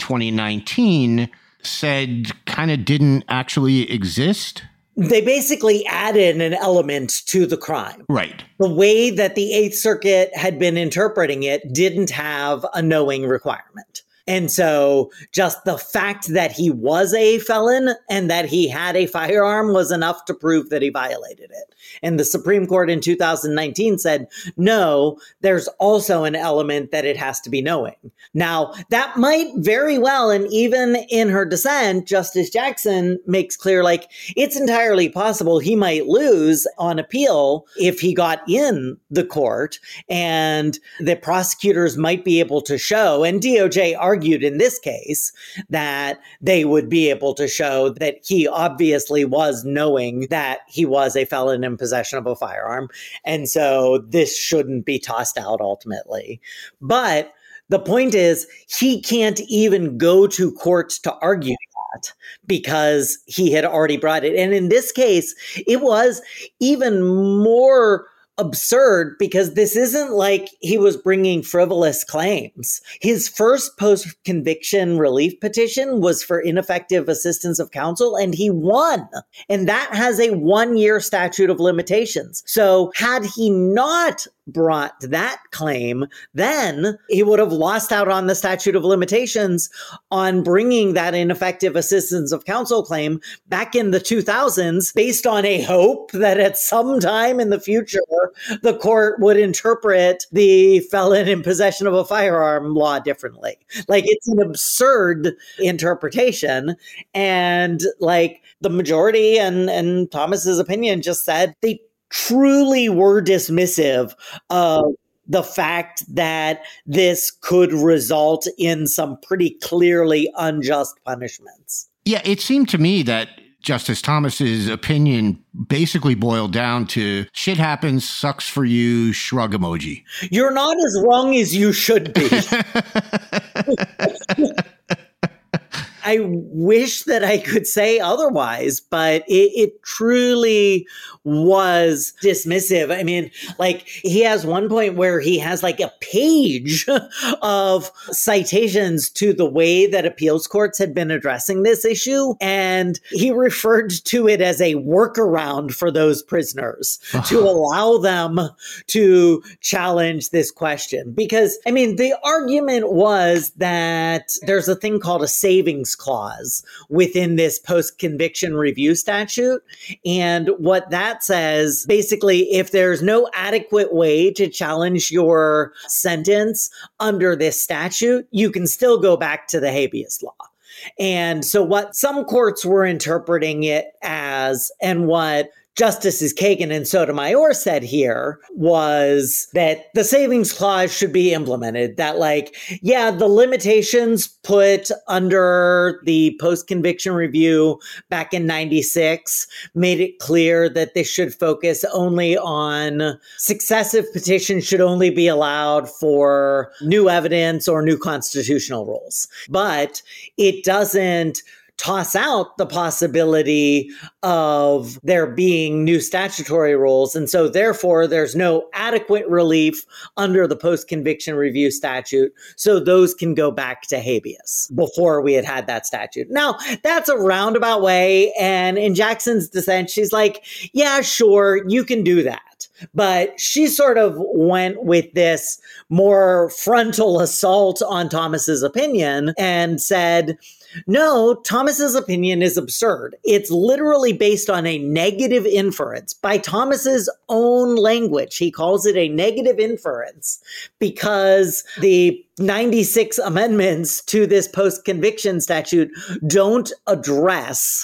2019 said kind of didn't actually exist? They basically added an element to the crime. Right. The way that the Eighth Circuit had been interpreting it didn't have a knowing requirement. And so just the fact that he was a felon and that he had a firearm was enough to prove that he violated it. And the Supreme Court in 2019 said, no, there's also an element that it has to be knowing. Now, that might very well, and even in her dissent, Justice Jackson makes clear, like, it's entirely possible he might lose on appeal if he got in the court, and the prosecutors might be able to show, and DOJ argued in this case, that they would be able to show that he obviously was knowing that he was a felon in possession of a firearm. And so this shouldn't be tossed out ultimately. But the point is, he can't even go to court to argue that because he had already brought it. And in this case, it was even more absurd because this isn't like he was bringing frivolous claims. His first post-conviction relief petition was for ineffective assistance of counsel, and he won. And that has a 1-year statute of limitations. So had he not brought that claim, then he would have lost out on the statute of limitations on bringing that ineffective assistance of counsel claim back in the 2000s based on a hope that at some time in the future, the court would interpret the felon in possession of a firearm law differently. Like, it's an absurd interpretation. And like the majority and Thomas's opinion just said they truly were dismissive of the fact that this could result in some pretty clearly unjust punishments. Yeah, it seemed to me that Justice Thomas's opinion basically boiled down to shit happens, sucks for you, shrug emoji. You're not as wrong as you should be. I wish that I could say otherwise, but it truly was dismissive. I mean, like, he has one point where he has like a page of citations to the way that appeals courts had been addressing this issue. And he referred to it as a workaround for those prisoners to allow them to challenge this question. Because, I mean, the argument was that there's a thing called a savings clause within this post-conviction review statute. And what that says, basically, if there's no adequate way to challenge your sentence under this statute, you can still go back to the habeas law. And so what some courts were interpreting it as, and what Justices Kagan and Sotomayor said here, was that the savings clause should be implemented. That, like, yeah, the limitations put under the post-conviction review back in 96 made it clear that they should focus only on successive petitions should only be allowed for new evidence or new constitutional rules. But it doesn't toss out the possibility of there being new statutory rules. And so therefore, there's no adequate relief under the post-conviction review statute. So those can go back to habeas before we had that statute. Now, that's a roundabout way. And in Jackson's dissent, she's like, yeah, sure, you can do that. But she sort of went with this more frontal assault on Thomas's opinion and said, no, Thomas's opinion is absurd. It's literally based on a negative inference by Thomas's own language. He calls it a negative inference because the 96 amendments to this post-conviction statute don't address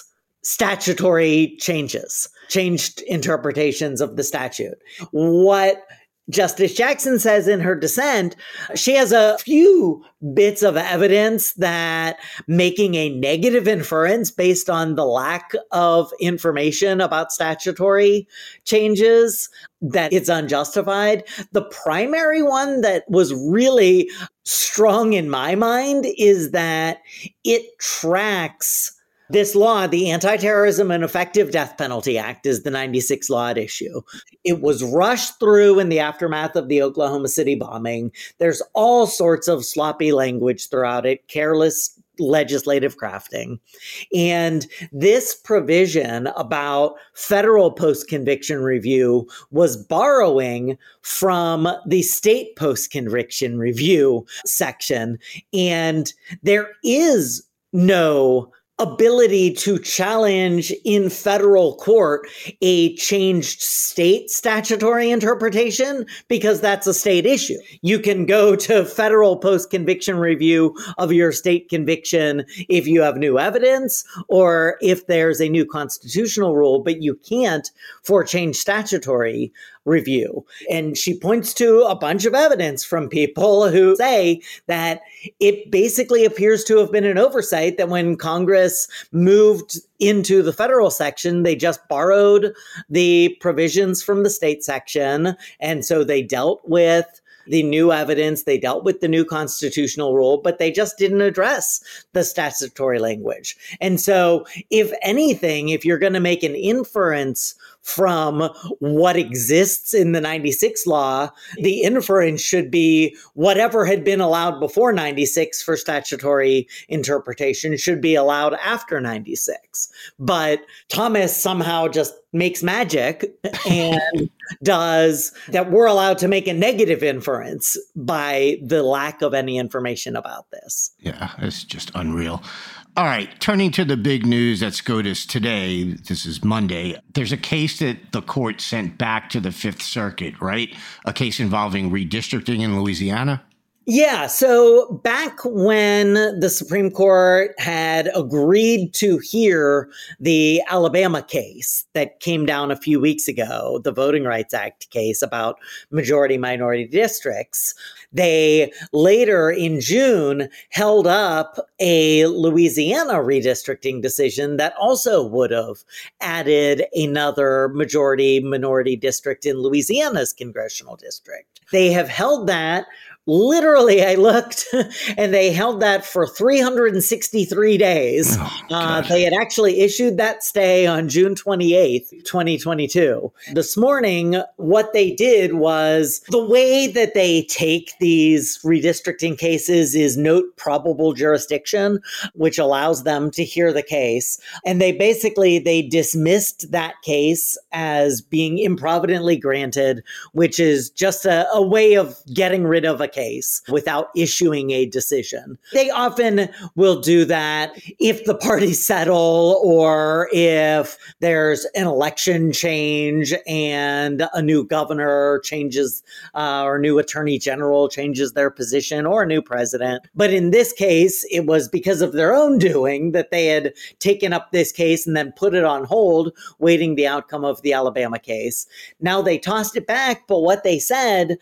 statutory changes, changed interpretations of the statute. What Justice Jackson says in her dissent, she has a few bits of evidence that making a negative inference based on the lack of information about statutory changes, that it's unjustified. The primary one that was really strong in my mind is that it tracks this law. The Anti-Terrorism and Effective Death Penalty Act is the 96 law at issue. It was rushed through in the aftermath of the Oklahoma City bombing. There's all sorts of sloppy language throughout it, careless legislative crafting. And this provision about federal post-conviction review was borrowing from the state post-conviction review section. And there is no ability to challenge in federal court a changed state statutory interpretation because that's a state issue. You can go to federal post-conviction review of your state conviction if you have new evidence or if there's a new constitutional rule, but you can't for changed statutory review. And she points to a bunch of evidence from people who say that it basically appears to have been an oversight that when Congress moved into the federal section, they just borrowed the provisions from the state section. And so they dealt with the new evidence, they dealt with the new constitutional rule, but they just didn't address the statutory language. And so if anything, if you're going to make an inference from what exists in the 96 law, the inference should be whatever had been allowed before 96 for statutory interpretation should be allowed after 96. But Thomas somehow just makes magic and does that we're allowed to make a negative inference by the lack of any information about this. Yeah, it's just unreal. All right, turning to the big news at SCOTUS today, this is Monday, there's a case that the court sent back to the Fifth Circuit, right? A case involving redistricting in Louisiana? Yeah, so back when the Supreme Court had agreed to hear the Alabama case that came down a few weeks ago, the Voting Rights Act case about majority-minority districts, they later in June held up a Louisiana redistricting decision that also would have added another majority-minority district in Louisiana's congressional district. They have held that. Literally, I looked, and they held that for 363 days. They had actually issued that stay on June 28th, 2022. This morning, what they did was the way that they take these redistricting cases is note probable jurisdiction, which allows them to hear the case. And they dismissed that case as being improvidently granted, which is just a way of getting rid of a case without issuing a decision. They often will do that if the parties settle or if there's an election change and a new governor changes or new attorney general changes their position or a new president. But in this case, it was because of their own doing that they had taken up this case and then put it on hold, waiting the outcome of the Alabama case. Now they tossed it back, but what they said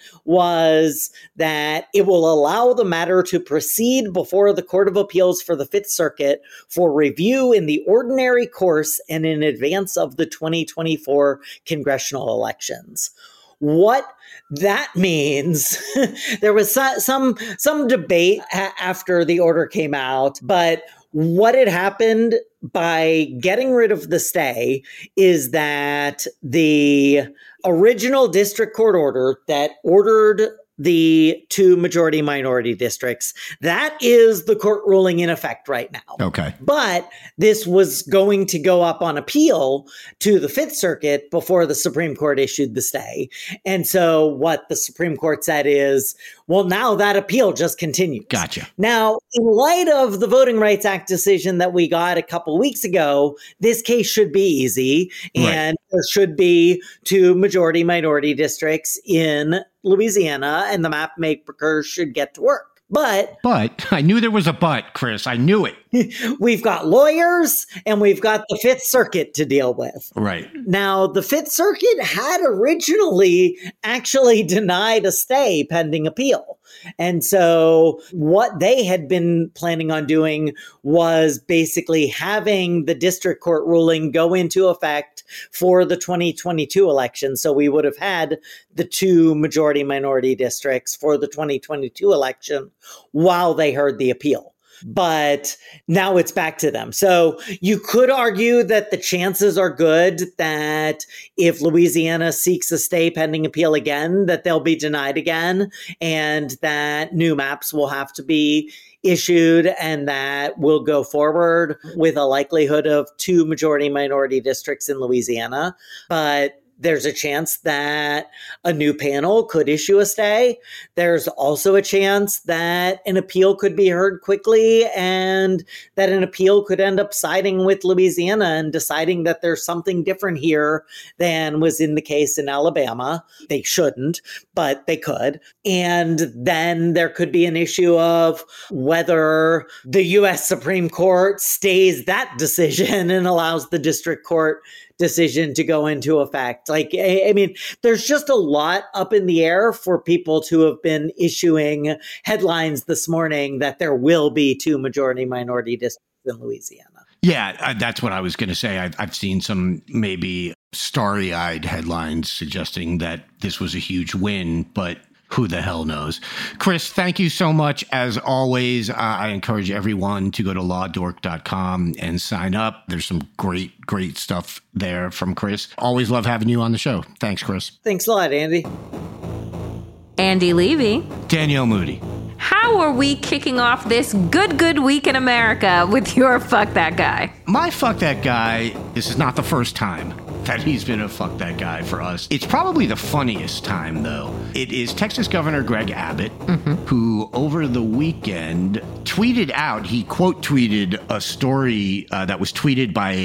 was that it will allow the matter to proceed before the Court of Appeals for the Fifth Circuit for review in the ordinary course and in advance of the 2024 congressional elections. What that means, there was some debate after the order came out, but what had happened by getting rid of the stay is that the original district court order that ordered the two majority minority districts, that is the court ruling in effect right now. Okay. But this was going to go up on appeal to the Fifth Circuit before the Supreme Court issued the stay. And so what the Supreme Court said is, well, now that appeal just continues. Gotcha. Now, in light of the Voting Rights Act decision that we got a couple weeks ago, this case should be easy, and there should be two majority minority districts in Louisiana, and the map makers should get to work. But I knew there was a but, Chris. I knew it. we've got lawyers and we've got the Fifth Circuit to deal with. Right. Now, the Fifth Circuit had originally actually denied a stay pending appeal. And so what they had been planning on doing was basically having the district court ruling go into effect for the 2022 election. So we would have had the 2 majority minority districts for the 2022 election while they heard the appeal. But now it's back to them. So you could argue that the chances are good that if Louisiana seeks a stay pending appeal again, that they'll be denied again, and that new maps will have to be issued, and that will go forward with a likelihood of 2 majority minority districts in Louisiana. But there's a chance that a new panel could issue a stay. There's also a chance that an appeal could be heard quickly and that an appeal could end up siding with Louisiana and deciding that there's something different here than was in the case in Alabama. They shouldn't, but they could. And then there could be an issue of whether the U.S. Supreme Court stays that decision and allows the district court decision to go into effect. Like, I mean, there's just a lot up in the air for people to have been issuing headlines this morning that there will be 2 majority minority districts in Louisiana. Yeah, that's what I was going to say. I've seen some maybe starry-eyed headlines suggesting that this was a huge win, but who the hell knows? Chris, thank you so much. As always, I encourage everyone to go to lawdork.com and sign up. There's some great stuff there from Chris. Always love having you on the show. Thanks, Chris. Thanks a lot, Andy. Andy Levy. Danielle Moody. How are we kicking off this good week in America with your Fuck That Guy? My Fuck That Guy, this is not the first time that he's been a fuck that guy for us. It's probably the funniest time, though. It is Texas Governor Greg Abbott, who over the weekend tweeted out, he quote tweeted a story that was tweeted by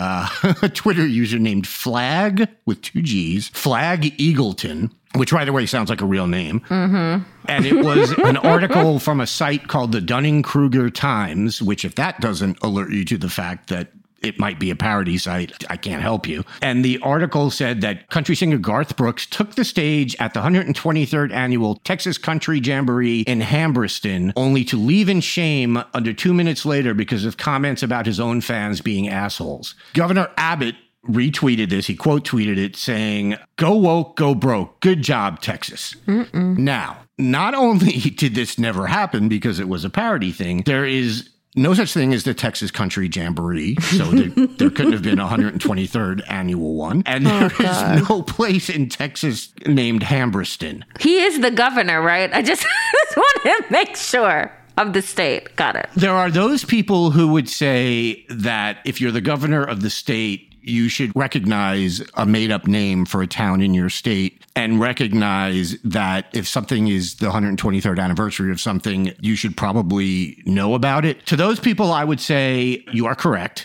a Twitter user named Flag with 2 G's, Flag Eagleton, which right away sounds like a real name. And it was an article from a site called the Dunning-Kruger Times, which if that doesn't alert you to the fact that it might be a parody site, I can't help you. And the article said that country singer Garth Brooks took the stage at the 123rd annual Texas Country Jamboree in Hambreston, only to leave in shame under 2 minutes later because of comments about his own fans being assholes. Governor Abbott retweeted this. He quote tweeted it saying, "Go woke, go broke. Good job, Texas." Now, not only did this never happen because it was a parody thing, there is no such thing as the Texas Country Jamboree, so there couldn't have been a 123rd annual one. And there is no place in Texas named Hambreston. He is the governor, right? I just want to make sure. Of the state. Got it. There are those people who would say that if you're the governor of the state, you should recognize a made-up name for a town in your state and recognize that if something is the 123rd anniversary of something, you should probably know about it. To those people, I would say you are correct.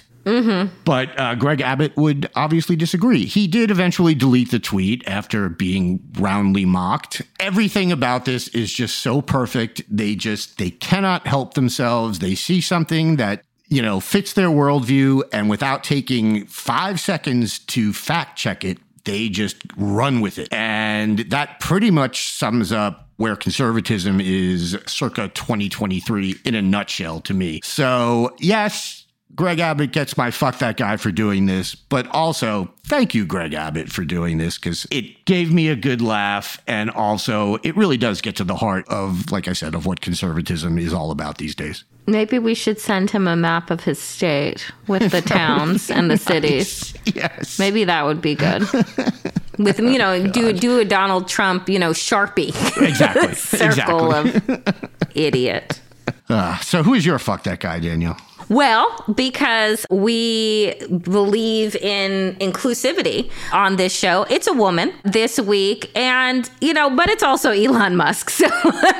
But Greg Abbott would obviously disagree. He did eventually delete the tweet after being roundly mocked. Everything about this is just so perfect. They cannot help themselves. They see something that, you know, fits their worldview, and without taking 5 seconds to fact check it, they just run with it. And that pretty much sums up where conservatism is circa 2023 in a nutshell to me. So yes, Greg Abbott gets my fuck that guy for doing this, but also thank you, Greg Abbott, for doing this, because it gave me a good laugh. And also it really does get to the heart of, like I said, of what conservatism is all about these days. Maybe we should send him a map of his state with the towns and the cities. Yes. Maybe that would be good. With, you know, do a Donald Trump, you know, Sharpie. Exactly. Circle of idiot. So who is your fuck that guy, Danielle? Well, because we believe in inclusivity on this show, it's a woman this week, and but it's also Elon Musk. So let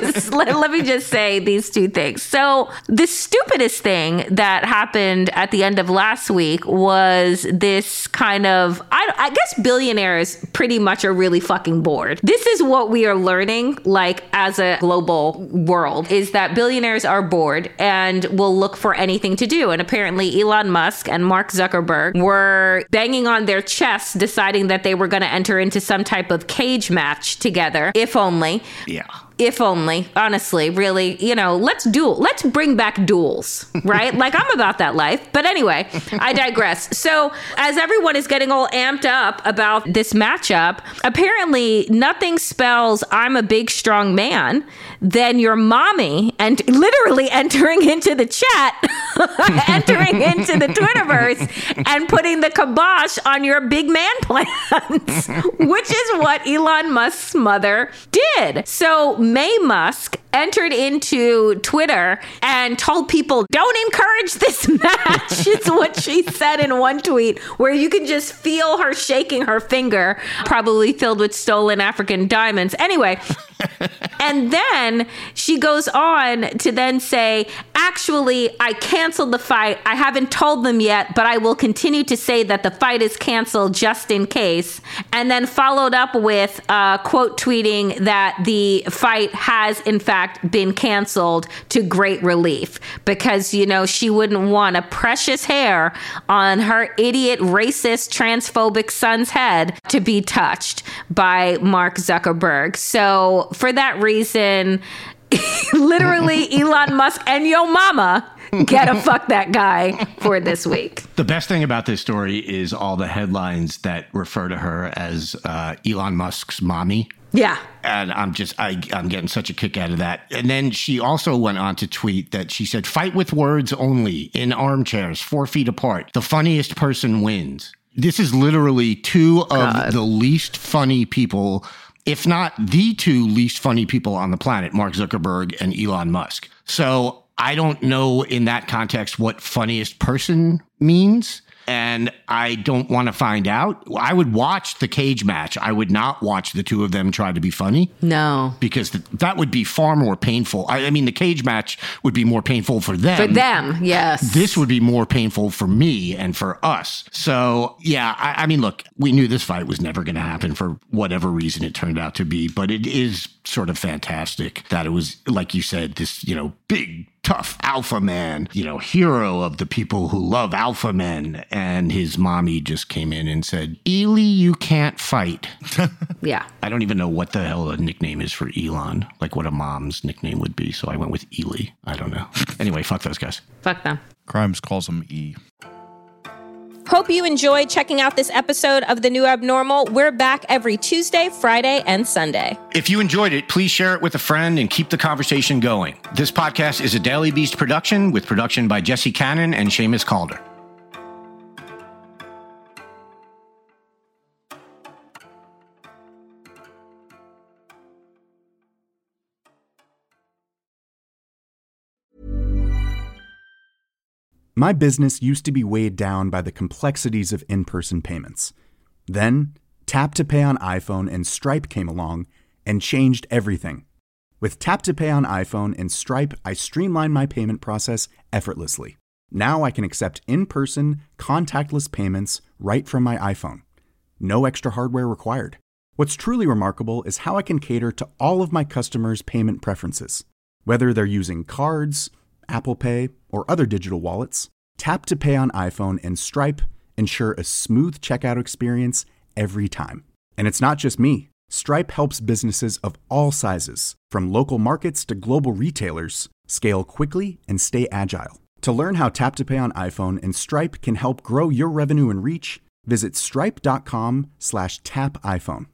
me just say these two things. So the stupidest thing that happened at the end of last week was this kind of, I guess billionaires pretty much are really fucking bored. This is what we are learning, like as a global world, is that billionaires are bored and will look for for anything to do. And apparently Elon Musk and Mark Zuckerberg were banging on their chests, deciding that they were going to enter into some type of cage match together, if only. Yeah. If only, honestly, really, let's bring back duels, right? Like, I'm about that life. But anyway, I digress. So as everyone is getting all amped up about this matchup, apparently nothing spells I'm a big, strong man than your mommy and literally entering into the chat, entering into the Twitterverse and putting the kibosh on your big man plans, which is what Elon Musk's mother did. So May Musk entered into Twitter and told people, don't encourage this match, is what she said in one tweet, where you can just feel her shaking her finger, probably filled with stolen African diamonds. Anyway, and then she goes on to then say, actually, I canceled the fight. I haven't told them yet, but I will continue to say that the fight is canceled just in case. And then followed up with quote tweeting that the fight has in fact been canceled to great relief because, she wouldn't want a precious hair on her idiot, racist, transphobic son's head to be touched by Mark Zuckerberg. So for that reason, literally Elon Musk and yo mama gotta fuck that guy for this week. The best thing about this story is all the headlines that refer to her as Elon Musk's mommy. Yeah. And I'm getting such a kick out of that. And then she also went on to tweet that she said, fight with words only, in armchairs, 4 feet apart. The funniest person wins. This is literally two of the least funny people, if not the two least funny people on the planet, Mark Zuckerberg and Elon Musk. So I don't know in that context what funniest person means. And I don't want to find out. I would watch the cage match. I would not watch the two of them try to be funny. No. Because that would be far more painful. I mean, the cage match would be more painful for them. For them, yes. This would be more painful for me and for us. So, yeah, I mean, look, we knew this fight was never going to happen for whatever reason it turned out to be. But it is sort of fantastic that it was, like you said, this, big, tough alpha man, hero of the people who love alpha men. And his mommy just came in and said, Ely, you can't fight. Yeah. I don't even know what the hell a nickname is for Elon, like what a mom's nickname would be. So I went with Ely. I don't know. Anyway, fuck those guys. Fuck them. Crimes calls him E. Hope you enjoyed checking out this episode of The New Abnormal. We're back every Tuesday, Friday, and Sunday. If you enjoyed it, please share it with a friend and keep the conversation going. This podcast is a Daily Beast production with production by Jesse Cannon and Seamus Calder. My business used to be weighed down by the complexities of in-person payments. Then, Tap to Pay on iPhone and Stripe came along and changed everything. With Tap to Pay on iPhone and Stripe, I streamlined my payment process effortlessly. Now I can accept in-person, contactless payments right from my iPhone. No extra hardware required. What's truly remarkable is how I can cater to all of my customers' payment preferences. Whether they're using cards, Apple Pay, or other digital wallets, Tap to Pay on iPhone and Stripe ensure a smooth checkout experience every time. And it's not just me. Stripe helps businesses of all sizes, from local markets to global retailers, scale quickly and stay agile. To learn how Tap to Pay on iPhone and Stripe can help grow your revenue and reach, visit stripe.com/tapiphone.